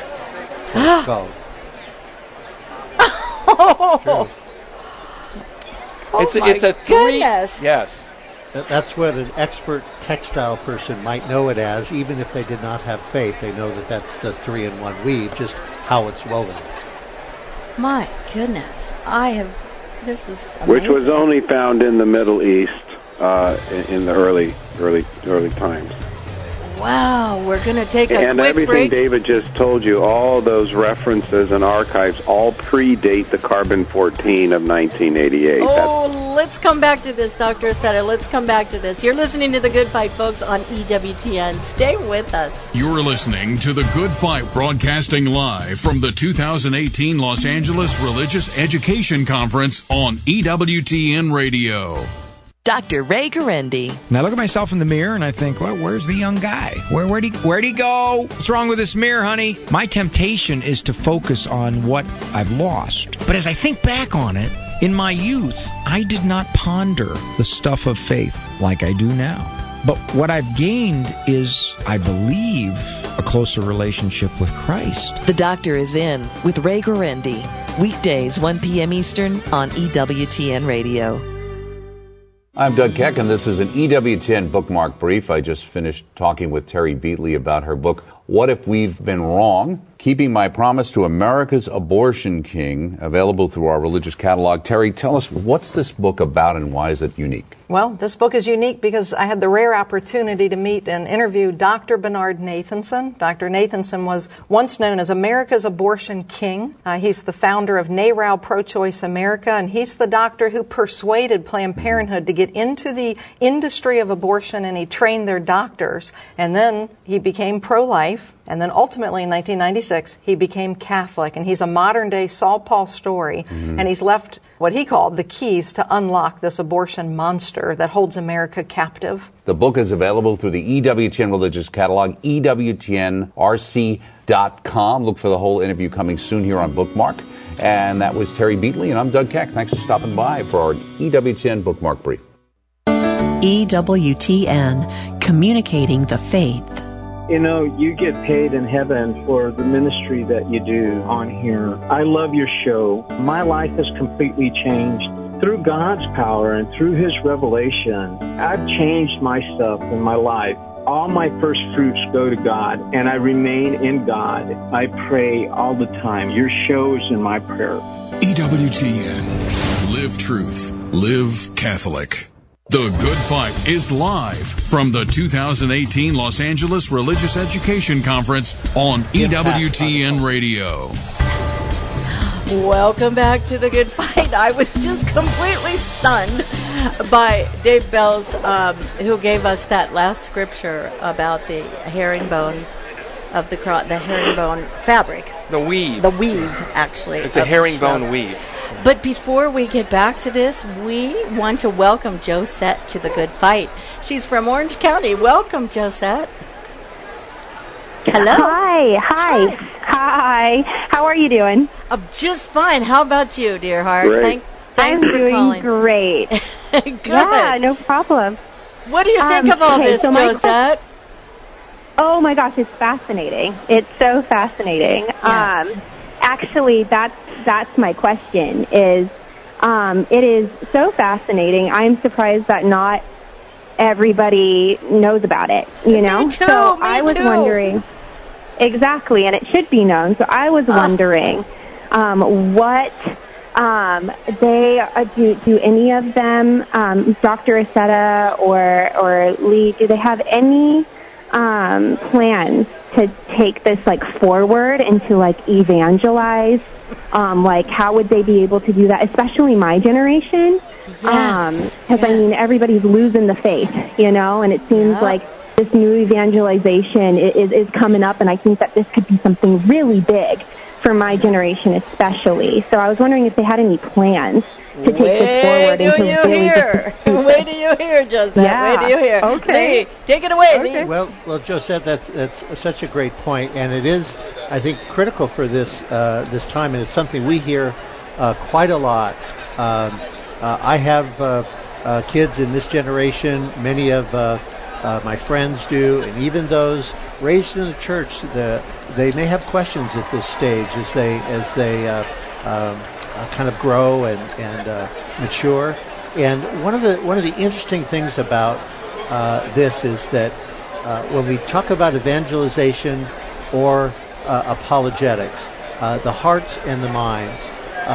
It's a 3. Goodness. Yes. That's what an expert textile person might know it as, even if they did not have faith. They know that that's the 3-in-1 weave, just how it's woven. My goodness. This is amazing. Which was only found in the Middle East in the early times. Wow, we're going to take a quick break. And everything David just told you, all those references and archives, all predate the Carbon-14 of 1988. Oh, let's come back to this, Dr. Aceta. Let's come back to this. You're listening to The Good Fight, folks, on EWTN. Stay with us. You're listening to The Good Fight, broadcasting live from the 2018 Los Angeles Religious Education Conference on EWTN Radio. Dr. Ray Guarendi. Now I look at myself in the mirror and I think, well, where's the young guy? Where'd he go? What's wrong with this mirror, honey? My temptation is to focus on what I've lost. But as I think back on it, in my youth, I did not ponder the stuff of faith like I do now. But what I've gained is, I believe, a closer relationship with Christ. The Doctor is in with Ray Guarendi. Weekdays, 1 p.m. Eastern on EWTN Radio. I'm Doug Keck, and this is an EWTN bookmark brief. I just finished talking with Terry Beatley about her book, What If We've Been Wrong? Keeping My Promise to America's Abortion King, available through our religious catalog. Terry, tell us, what's this book about and why is it unique? Well, this book is unique because I had the rare opportunity to meet and interview Dr. Bernard Nathanson. Dr. Nathanson was once known as America's Abortion King. He's the founder of NARAL Pro-Choice America, and he's the doctor who persuaded Planned Parenthood to get into the industry of abortion, and he trained their doctors. And then he became pro-life. And then ultimately in 1996, he became Catholic, and he's a modern-day Saul Paul Story, and he's left what he called the keys to unlock this abortion monster that holds America captive. The book is available through the EWTN Religious Catalog, EWTNRC.com. bookmark.com. Look for the whole interview coming soon here on Bookmark. And that was Terry Beatley, and I'm Doug Keck. Thanks for stopping by for our EWTN Bookmark Brief. EWTN, communicating the faith. You know, you get paid in heaven for the ministry that you do on here. I love your show. My life has completely changed. Through God's power and through His revelation, I've changed myself in my life. All my first fruits go to God, and I remain in God. I pray all the time. Your show is in my prayer. EWTN. Live truth. Live Catholic. The Good Fight is live from the 2018 Los Angeles Religious Education Conference on EWTN Radio. Welcome back to The Good Fight. I was just completely stunned by Dave Bells, who gave us that last scripture about the herringbone of the herringbone fabric. The weave. The weave, actually. It's a herringbone weave. But before we get back to this, we want to welcome Josette to The Good Fight. She's from Orange County. Welcome, Josette. Hello. Hi. How are you doing? I'm just fine. How about you, dear heart? Great. Thanks for calling. I'm doing great. Good. Yeah, no problem. What do you think of all this, Josette? Oh my gosh, it's fascinating. It's so fascinating. Yes. Actually, that's my question. It is so fascinating. I'm surprised that not everybody knows about it. You know, me too, so I was wondering exactly, and it should be known. So I was wondering what they do. Any of them, Dr. Aceta or Lee, do they have any plans to take this forward and to evangelize? How would they be able to do that, especially my generation? Yes. Because I mean, everybody's losing the faith, and it seems like this new evangelization is coming up, and I think that this could be something really big for my generation especially. So I was wondering if they had any plans to take this forward. Wait do you hear, Josette? Yeah. Wait do you hear? Okay. Lee, take it away, Okay. Lee. Well, Josette, that's such a great point, and it is, I think, critical for this time, and it's something we hear quite a lot. I have kids in this generation. Many of my friends do, and even those raised in the church, they may have questions at this stage as they kind of grow and mature. And one of the interesting things about this is that when we talk about evangelization or apologetics, the hearts and the minds,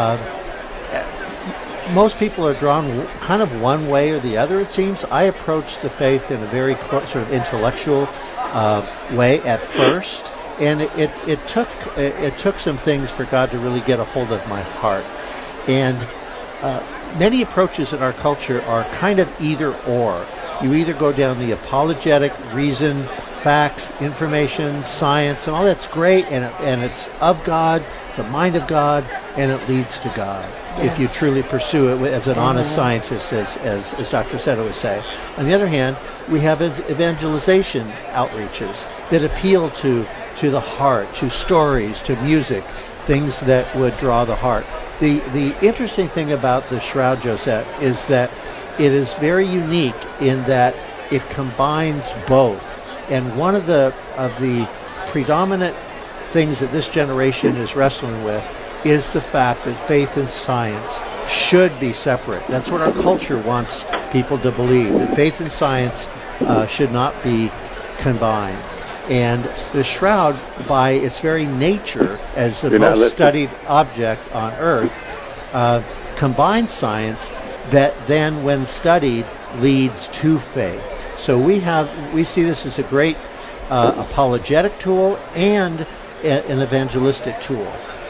most people are drawn kind of one way or the other, it seems. I approached the faith in a very sort of intellectual way at first, and it took some things for God to really get a hold of my heart. And many approaches in our culture are kind of either or. You either go down the apologetic, reason, facts, information, science, and all that's great, and it's of God, it's the mind of God, and it leads to God. Yes. If you truly pursue it as an honest scientist, as Dr. Aceta would say. On the other hand, we have evangelization outreaches that appeal to the heart, to stories, to music, things that would draw the heart. The interesting thing about the Shroud, Josette, is that it is very unique in that it combines both. And one of the predominant things that this generation is wrestling with is the fact that faith and science should be separate. That's what our culture wants people to believe, that faith and science should not be combined. And the Shroud, by its very nature, as the most studied object on Earth, combines science that then, when studied, leads to faith. So we see this as a great apologetic tool and an evangelistic tool.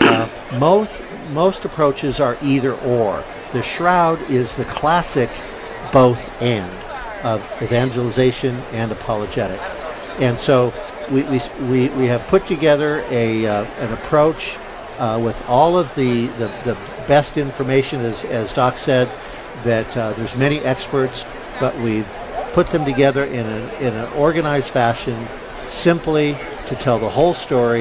Most approaches are either or. The Shroud is the classic both and of evangelization and apologetic. And so we have put together an approach with all of the best information, as Doc said, that there's many experts, but we've put them together in an organized fashion, simply to tell the whole story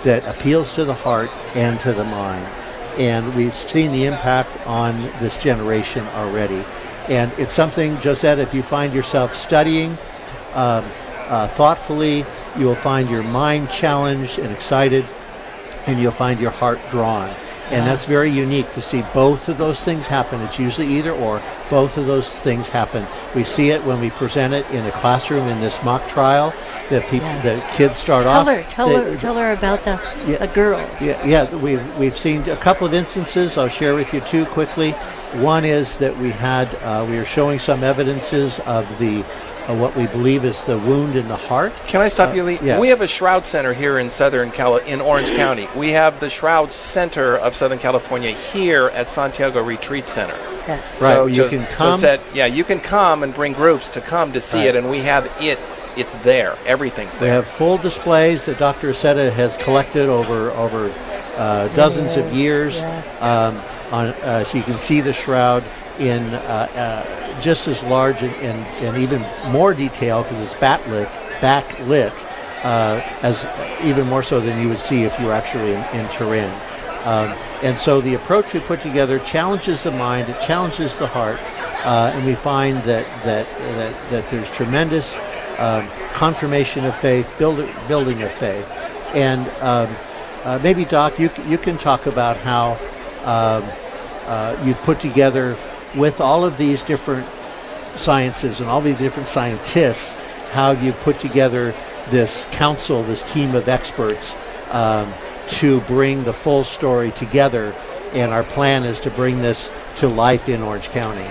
that appeals to the heart and to the mind. And we've seen the impact on this generation already. And it's something, Josette, if you find yourself studying thoughtfully, you will find your mind challenged and excited, and you'll find your heart drawn. And that's very unique to see both of those things happen. It's usually either or. Both of those things happen. We see it when we present it in a classroom in this mock trial. The kids start Tell off. Tell her about the girls. Yeah. We've seen a couple of instances. I'll share with you two quickly. One is that we were showing some evidences of the what we believe is the wound in the heart. Can I stop you, Lee? Yeah. We have a Shroud Center here in in Orange County. We have the Shroud Center of Southern California here at Santiago Retreat Center. Yes. Right. So You can come. you can come and bring groups to come to see it, and we have it. It's there. Everything's there. We have full displays that Dr. Aceta has collected over dozens of years. So you can see the shroud in just as large and even more detail, because it's backlit, as even more so than you would see if you were actually in Turin. And so the approach we put together challenges the mind, it challenges the heart, and we find that there's tremendous confirmation of faith, building of faith. And maybe, Doc, you can talk about how you put together, with all of these different sciences and all these different scientists, how you put together this council, this team of experts, to bring the full story together. And our plan is to bring this to life in Orange County.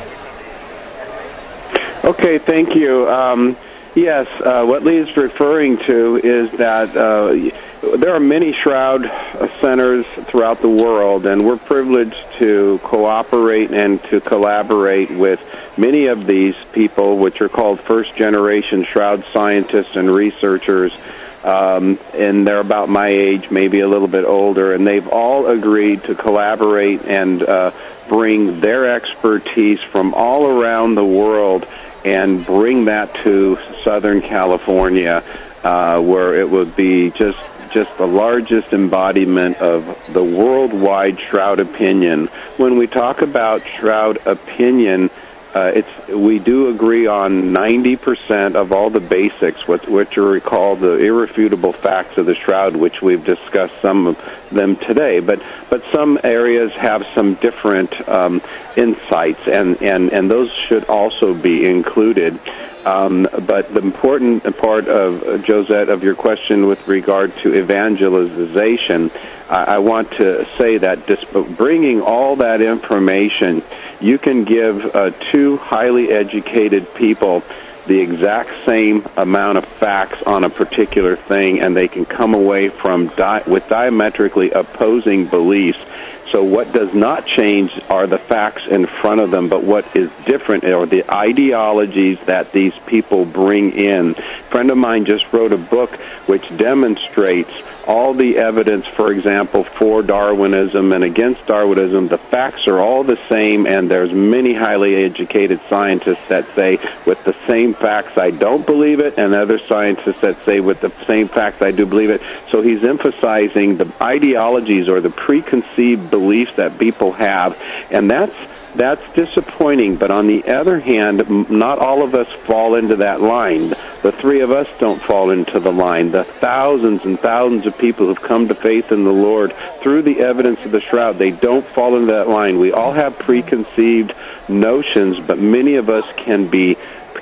Okay, thank you. Yes, what Lee is referring to is that there are many Shroud centers throughout the world, and we're privileged to cooperate and to collaborate with many of these people, which are called first-generation Shroud scientists and researchers, and they're about my age, maybe a little bit older, and they've all agreed to collaborate and bring their expertise from all around the world and bring that to Southern California, where it would be just the largest embodiment of the worldwide Shroud opinion. When we talk about Shroud opinion, we do agree on 90% of all the basics, which are called the irrefutable facts of the Shroud, which we've discussed some of them today. But some areas have some different insights, and those should also be included. But the important part of, Josette, of your question with regard to evangelization, I want to say that bringing all that information, you can give two highly educated people the exact same amount of facts on a particular thing, and they can come away with diametrically opposing beliefs. So what does not change are the facts in front of them, but what is different are the ideologies that these people bring in. A friend of mine just wrote a book which demonstrates all the evidence, for example, for Darwinism and against Darwinism. The facts are all the same, and there's many highly educated scientists that say with the same facts I don't believe it, and other scientists that say with the same facts I do believe it. So he's emphasizing the ideologies or the preconceived beliefs that people have, and that's disappointing. But on the other hand, not all of us fall into that line. The three of us don't fall into the line. The thousands and thousands of people who've come to faith in the Lord through the evidence of the Shroud, they don't fall into that line. We all have preconceived notions, but many of us can be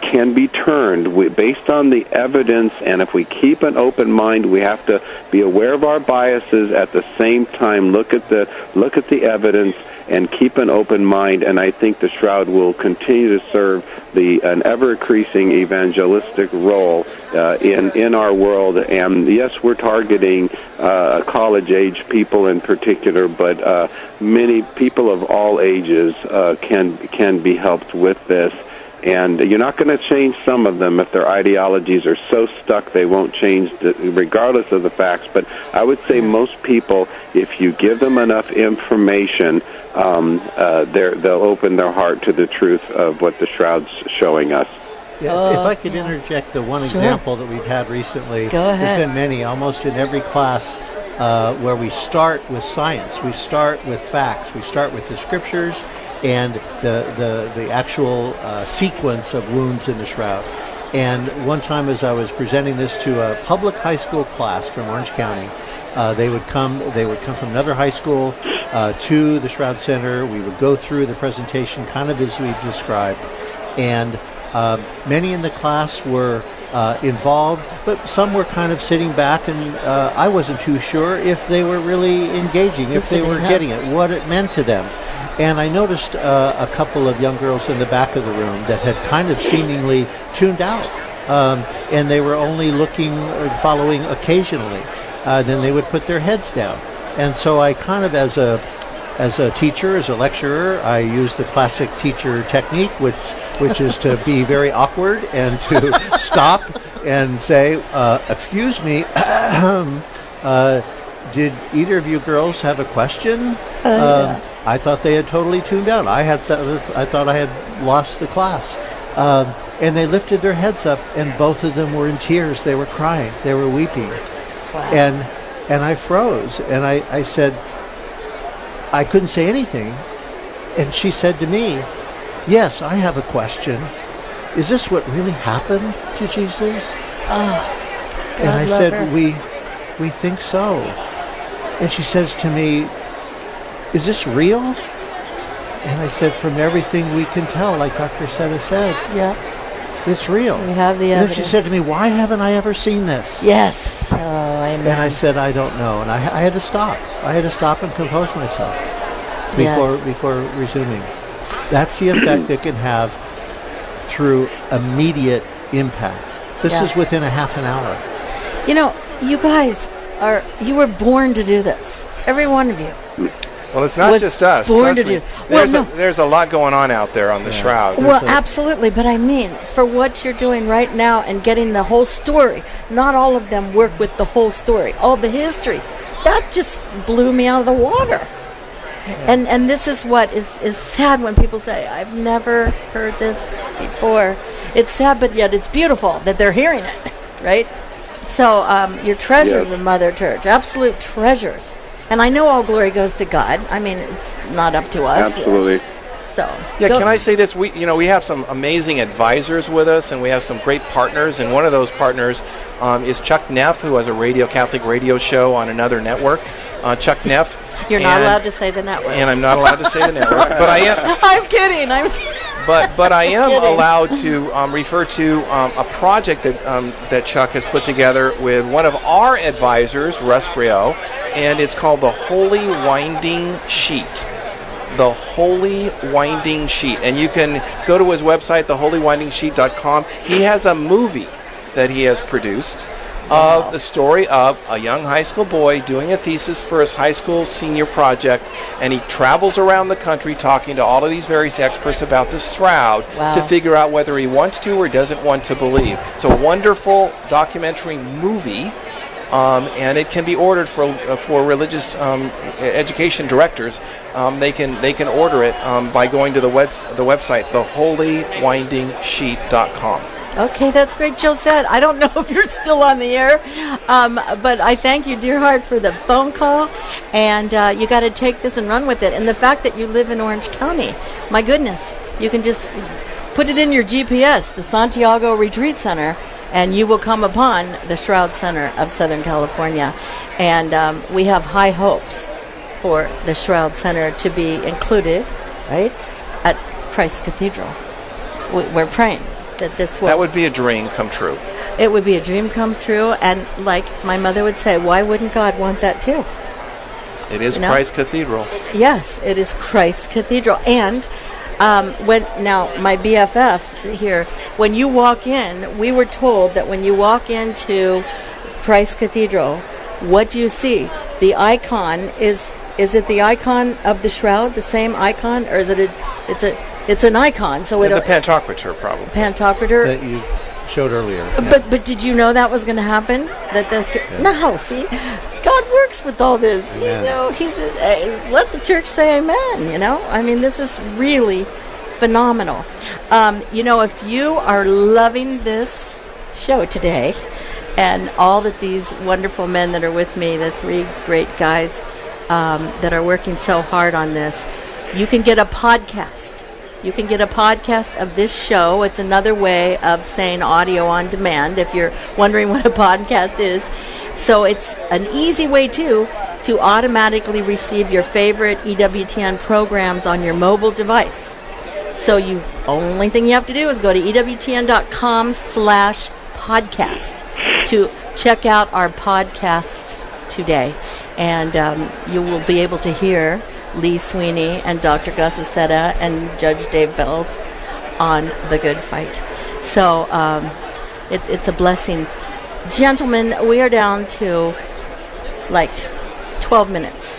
turned based on the evidence, and if we keep an open mind, we have to be aware of our biases. At the same time, look at the evidence and keep an open mind, and I think the Shroud will continue to serve an ever-increasing evangelistic role in our world. And yes, we're targeting college-age people in particular, but many people of all ages can be helped with this. And you're not going to change some of them if their ideologies are so stuck they won't change regardless of the facts. But I would say most people, if you give them enough information, they'll open their heart to the truth of what the Shroud's showing us. Yeah, if I could interject the one example that we've had recently. Go ahead. There's been many, almost in every class where we start with science, we start with facts, we start with the scriptures and the actual sequence of wounds in the shroud. And one time as I was presenting this to a public high school class from Orange County, they would come from another high school to the Shroud Center. We would go through the presentation kind of as we've described. And many in the class were involved, but some were kind of sitting back, and I wasn't too sure if they were really engaging, if they were getting it, what it meant to them. And I noticed a couple of young girls in the back of the room that had kind of seemingly tuned out, and they were only looking or following occasionally. Then they would put their heads down. And so I kind of, as a teacher, as a lecturer, I used the classic teacher technique, which is to be very awkward and to stop and say, excuse me, did either of you girls have a question? I thought they had totally tuned out. I thought I had lost the class. And they lifted their heads up, and both of them were in tears. They were crying. They were weeping. Wow. And I froze, and I said, I couldn't say anything. And she said to me, yes, I have a question. Is this what really happened to Jesus? God and I love said, her. we think so. And she says to me, is this real? And I said, from everything we can tell, like Dr. Seta said, yeah, it's real. We have the and evidence. then she said to me, why haven't I ever seen this? Yes. Oh, amen. And I said, I don't know. And I had to stop. I had to stop and compose myself before resuming. That's the effect it can have through immediate impact. This is within a half an hour. You know, you guys you were born to do this. Every one of you. Well, it's not just us. Born to do. There's a lot going on out there on the Shroud. Well, absolutely. But I mean, for what you're doing right now and getting the whole story, not all of them work with the whole story, all the history. That just blew me out of the water. Yeah. And this is what is sad when people say, I've never heard this before. It's sad, but yet it's beautiful that they're hearing it, right? So your treasures of Mother Church, absolute treasures. And I know all glory goes to God. I mean, it's not up to us. Absolutely. Can I say this? We have some amazing advisors with us, and we have some great partners. And one of those partners is Chuck Neff, who has a Catholic radio show on another network. Chuck Neff. You're not allowed to say the network. And I'm not allowed to say the network, but I am. I'm kidding. But I am allowed to refer to a project that Chuck has put together with one of our advisors, Russ Briot, and it's called the Holy Winding Sheet. The Holy Winding Sheet. And you can go to his website, theholywindingsheet.com. He has a movie that he has produced of the story of a young high school boy doing a thesis for his high school senior project, and he travels around the country talking to all of these various experts about the shroud to figure out whether he wants to or doesn't want to believe. It's a wonderful documentary movie, and it can be ordered for religious education directors. They can order it by going to the website, theholywindingsheet.com. Okay, that's great, Josette. I don't know if you're still on the air, but I thank you, dear heart, for the phone call. And you got to take this and run with it. And the fact that you live in Orange County, my goodness, you can just put it in your GPS, the Santiago Retreat Center, and you will come upon the Shroud Center of Southern California. And we have high hopes for the Shroud Center to be included, right, at Christ Cathedral. We're praying that would be a dream come true. It would be a dream come true, and like my mother would say, why wouldn't God want that too? It is Christ Cathedral. Yes, it is Christ Cathedral. And my BFF here, when you walk in, we were told that when you walk into Christ Cathedral, what do you see? The icon is it the icon of the shroud, the same icon, or is it it's an icon? So the Pantocrator, probably. Pantocrator that you showed earlier. But did you know that was going to happen? No, see, God works with all this. Amen. You know, let the church say amen. You know, I mean, this is really phenomenal. If you are loving this show today, and all that these wonderful men that are with me, the three great guys that are working so hard on this. You can get a podcast. You can get a podcast of this show. It's another way of saying audio on demand, if you're wondering what a podcast is. So it's an easy way, too, to automatically receive your favorite EWTN programs on your mobile device. So the only thing you have to do is go to EWTN.com/podcast to check out our podcasts today. And you will be able to hear Lee Sweeney and Dr. Gus Aceta and Judge Dave Bells on The Good Fight. So it's a blessing. Gentlemen, we are down to like 12 minutes.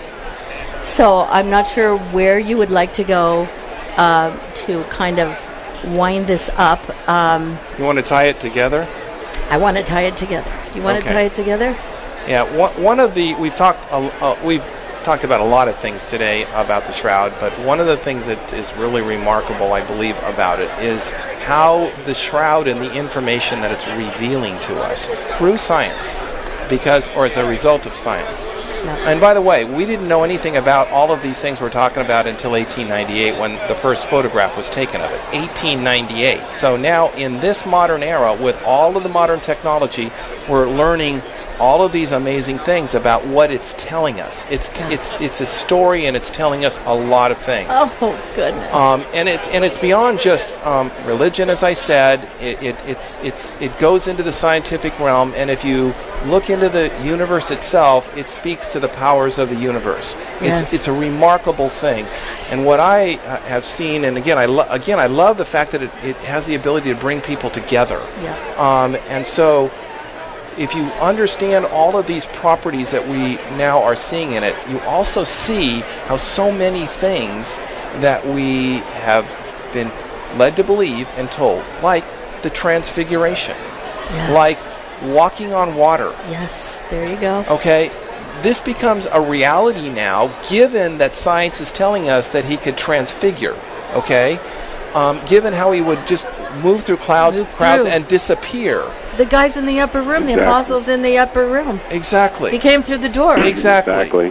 So I'm not sure where you would like to go to kind of wind this up. You want to tie it together? I want to tie it together. You want to tie it together? Yeah. One of the we've talked about a lot of things today about the Shroud, but one of the things that is really remarkable, I believe, about it is how the Shroud and the information that it's revealing to us through science, or as a result of science. And by the way, we didn't know anything about all of these things we're talking about until 1898 when the first photograph was taken of it. 1898. So now in this modern era, with all of the modern technology, we're learning all of these amazing things about what it's telling us. It's a story, and it's telling us a lot of things. Oh goodness! And it's beyond just religion, as I said. It goes into the scientific realm, and if you look into the universe itself, it speaks to the powers of the universe. Yes. It's a remarkable thing, and what I have seen, and again, I love the fact that it has the ability to bring people together. Yeah. And so, if you understand all of these properties that we now are seeing in it, you also see how so many things that we have been led to believe and told, like the Transfiguration, like walking on water. Yes, there you go. Okay, this becomes a reality now, given that science is telling us that he could transfigure, okay? Given how he would just move through crowds and disappear. The guys in the upper room, the apostles in the upper room. Exactly. He came through the door. Exactly.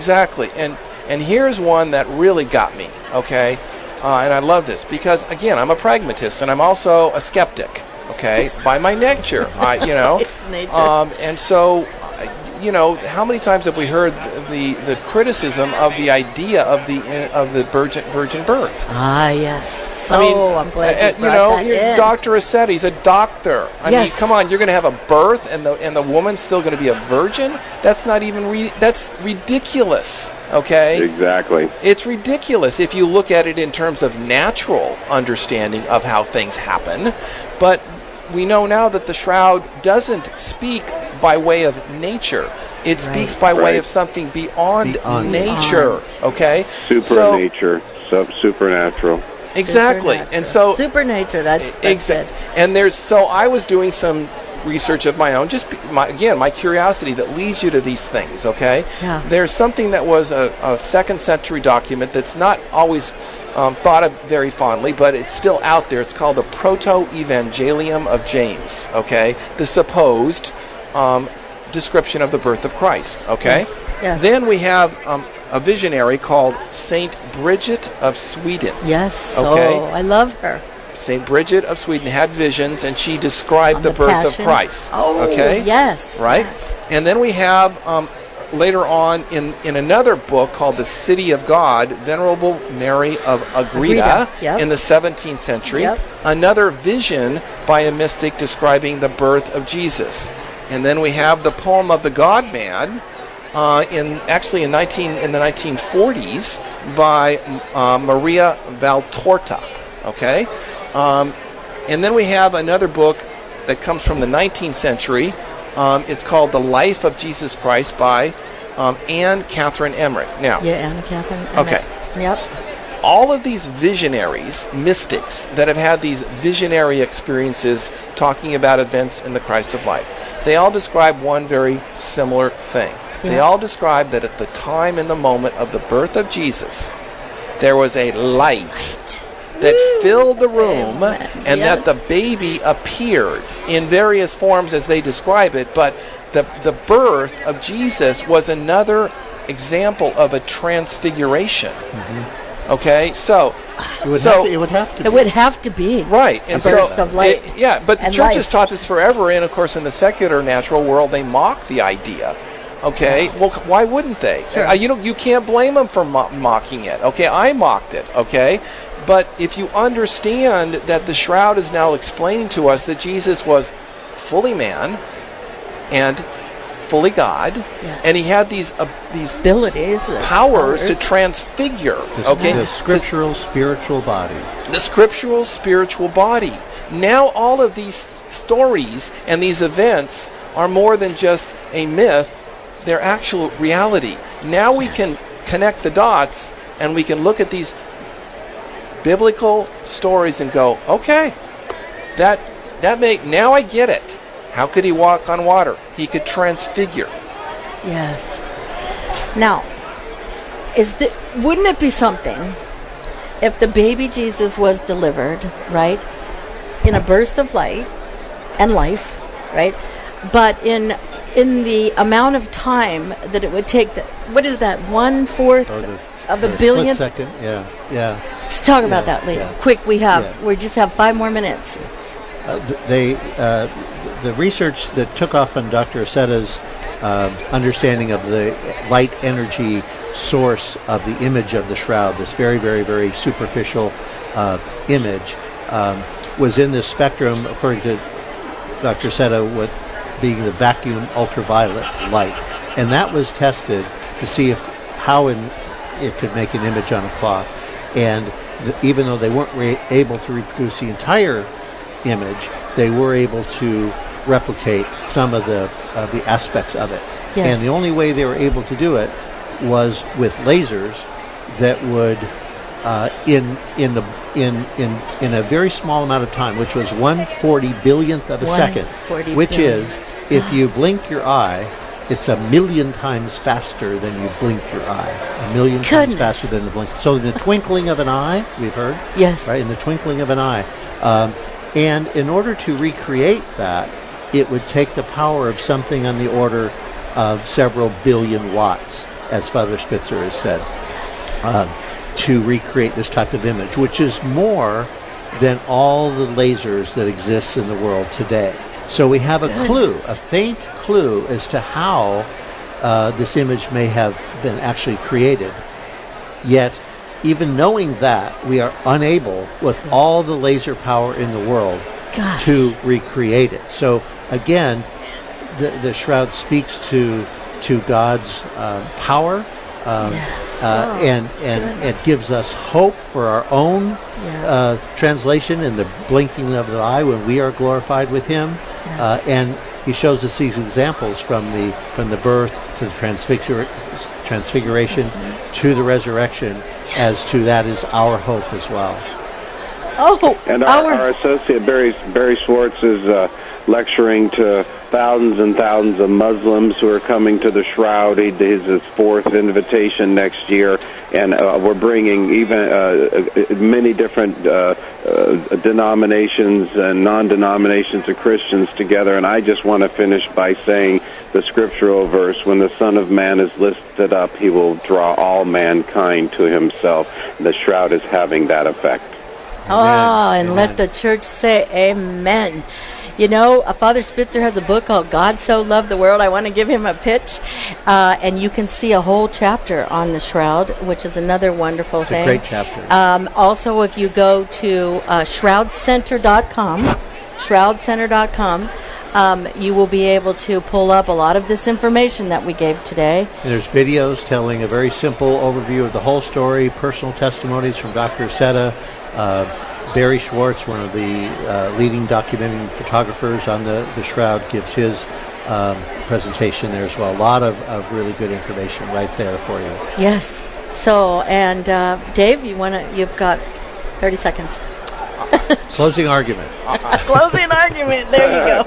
And here's one that really got me, okay? And I love this because, again, I'm a pragmatist and I'm also a skeptic, okay, by my nature. It's nature. And so, how many times have we heard the criticism of the idea of the virgin birth? Ah, yes. I'm glad you brought that in. Dr. Aceta, he's a doctor. I mean, come on, you're going to have a birth and the woman's still going to be a virgin? That's not even that's ridiculous. Okay? Exactly. It's ridiculous if you look at it in terms of natural understanding of how things happen. But we know now that the Shroud doesn't speak by way of nature. It speaks by way of something beyond nature. Okay? Supernatural. Exactly. And so supernature, that's it. And I was doing some research of my own, just my curiosity that leads you to these things, okay? Yeah. There's something that was a 2nd century document that's not always thought of very fondly, but it's still out there. It's called the Proto-Evangelium of James, okay? The supposed description of the birth of Christ, okay? Yes. Then we have a visionary called Saint Bridget of Sweden. Yes. Okay. Oh, I love her. Saint Bridget of Sweden had visions, and she described the birth of Christ. Oh, okay. Yes. Right. Yes. And then we have later on in another book called The City of God, Venerable Mary of Agreda. In the 17th century. Another vision by a mystic describing the birth of Jesus. And then we have the poem of the God-Man. In the 1940s by Maria Valtorta, okay? And then we have another book that comes from the 19th century. It's called The Life of Jesus Christ by Anne Catherine Emmerich. Now, Anne Catherine Emmerich. Okay. Yep. All of these visionaries, mystics, that have had these visionary experiences talking about events in the Christ of life, they all describe one very similar thing. They all describe that at the time and the moment of the birth of Jesus, there was a light that filled the room, and Yes. that the baby appeared in various forms as they describe it, but the birth of Jesus was another example of a transfiguration. Okay, so it would have to. It would have to be right, a burst of light. But the and church has life. taught this forever, and of course, in the secular natural world, they mock the idea. Okay, well, why wouldn't they? Sure. You can't blame them for mocking it. Okay, I mocked it. Okay, but if you understand that the shroud is now explaining to us that Jesus was fully man and fully God, and he had these abilities, powers to transfigure. The scriptural spiritual body. The scriptural spiritual body. Now all of these stories and these events are more than just a myth, they're actual reality. Now we can connect the dots, and we can look at these biblical stories and go, okay, now I get it. How could he walk on water? He could transfigure. Yes. Now, wouldn't it be something if the baby Jesus was delivered, right, in a burst of light and life, right, but in the amount of time that it would take, what is that, 1/4 of a billionth? Split second, yeah. Let's talk about that later. Yeah. Quick, we just have 5 more minutes. The research that took off on Dr. Aceta's understanding of the light energy source of the image of the shroud, this very, very, very superficial image, was in this spectrum, according to Dr. Aceta, what being the vacuum ultraviolet light. And that was tested to see how it could make an image on a cloth. And even though they weren't able to reproduce the entire image, they were able to replicate some of the aspects of it. Yes. And the only way they were able to do it was with lasers that would in a very small amount of time, which was 1/40 billionth of a second, which is, if you blink your eye, it's 1,000,000 times faster than you blink your eye. 1,000,000 times faster than the blink. So in the twinkling of an eye, we've heard? Yes. Right, in the twinkling of an eye. And in order to recreate that, it would take the power of something on the order of several billion watts, as Father Spitzer has said, to recreate this type of image, which is more than all the lasers that exist in the world today. So we have a clue, a faint clue, as to how this image may have been actually created. Yet, even knowing that, we are unable, with all the laser power in the world, to recreate it. So again, the shroud speaks to God's power, and it gives us hope for our own translation in the blinking of the eye when we are glorified with Him. And He shows us these examples from the birth to the transfiguration to the resurrection, as to that is our hope as well. And our associate Barry Schwartz is lecturing to thousands and thousands of Muslims who are coming to the shroud. He is his 4th invitation next year, and we're bringing even many different denominations and non-denominations of Christians together. And I just want to finish by saying the scriptural verse, when the Son of Man is lifted up, he will draw all mankind to himself. The shroud is having that effect. And let the church say amen. You know, Father Spitzer has a book called God So Loved the World. I want to give him a pitch. And you can see a whole chapter on the shroud, which is another wonderful thing. It's a great chapter. Also, if you go to shroudcenter.com, you will be able to pull up a lot of this information that we gave today. And there's videos telling a very simple overview of the whole story, personal testimonies from Dr. Aceta, Barry Schwartz, one of the leading documenting photographers on the shroud, gives his presentation there as well. A lot of really good information right there for you. Yes. So, and Dave, you've got 30 seconds. Closing argument. Closing argument. There you go.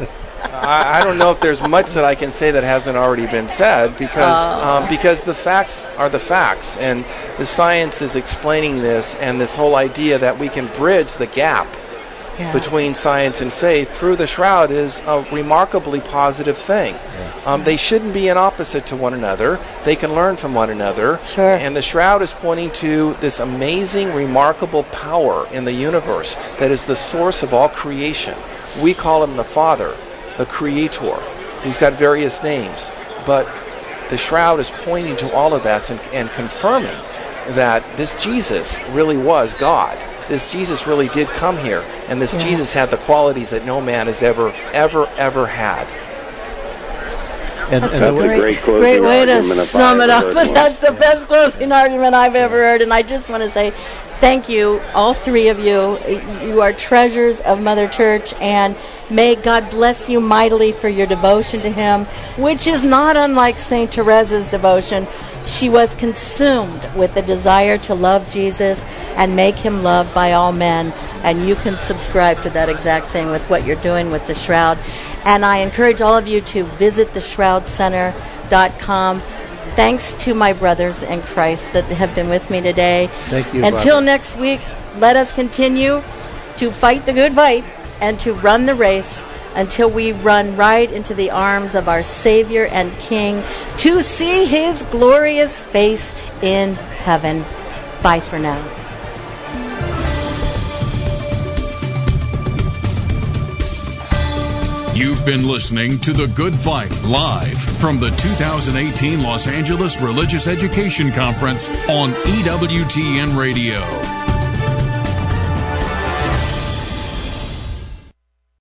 I don't know if there's much that I can say that hasn't already been said, because the facts are the facts, and the science is explaining this, and this whole idea that we can bridge the gap between science and faith through the shroud is a remarkably positive thing. They shouldn't be in opposite to one another. They can learn from one another. Sure. And the shroud is pointing to this amazing, remarkable power in the universe that is the source of all creation. We call him the Father, the Creator. He's got various names, but the shroud is pointing to all of that and confirming that this Jesus really was God. This Jesus really did come here, and this Jesus had the qualities that no man has ever had. That's a great way to sum it up. But that's the best closing argument I've ever heard. And I just want to say thank you, all three of you. You are treasures of Mother Church, and may God bless you mightily for your devotion to Him, which is not unlike St. Teresa's devotion. She was consumed with the desire to love Jesus and make Him loved by all men. And you can subscribe to that exact thing with what you're doing with the Shroud. And I encourage all of you to visit theshroudcenter.com. Thanks to my brothers in Christ that have been with me today. Thank you. Until next week, let us continue to fight the good fight and to run the race until we run right into the arms of our Savior and King to see His glorious face in heaven. Bye for now. You've been listening to The Good Fight live from the 2018 Los Angeles Religious Education Conference on EWTN Radio.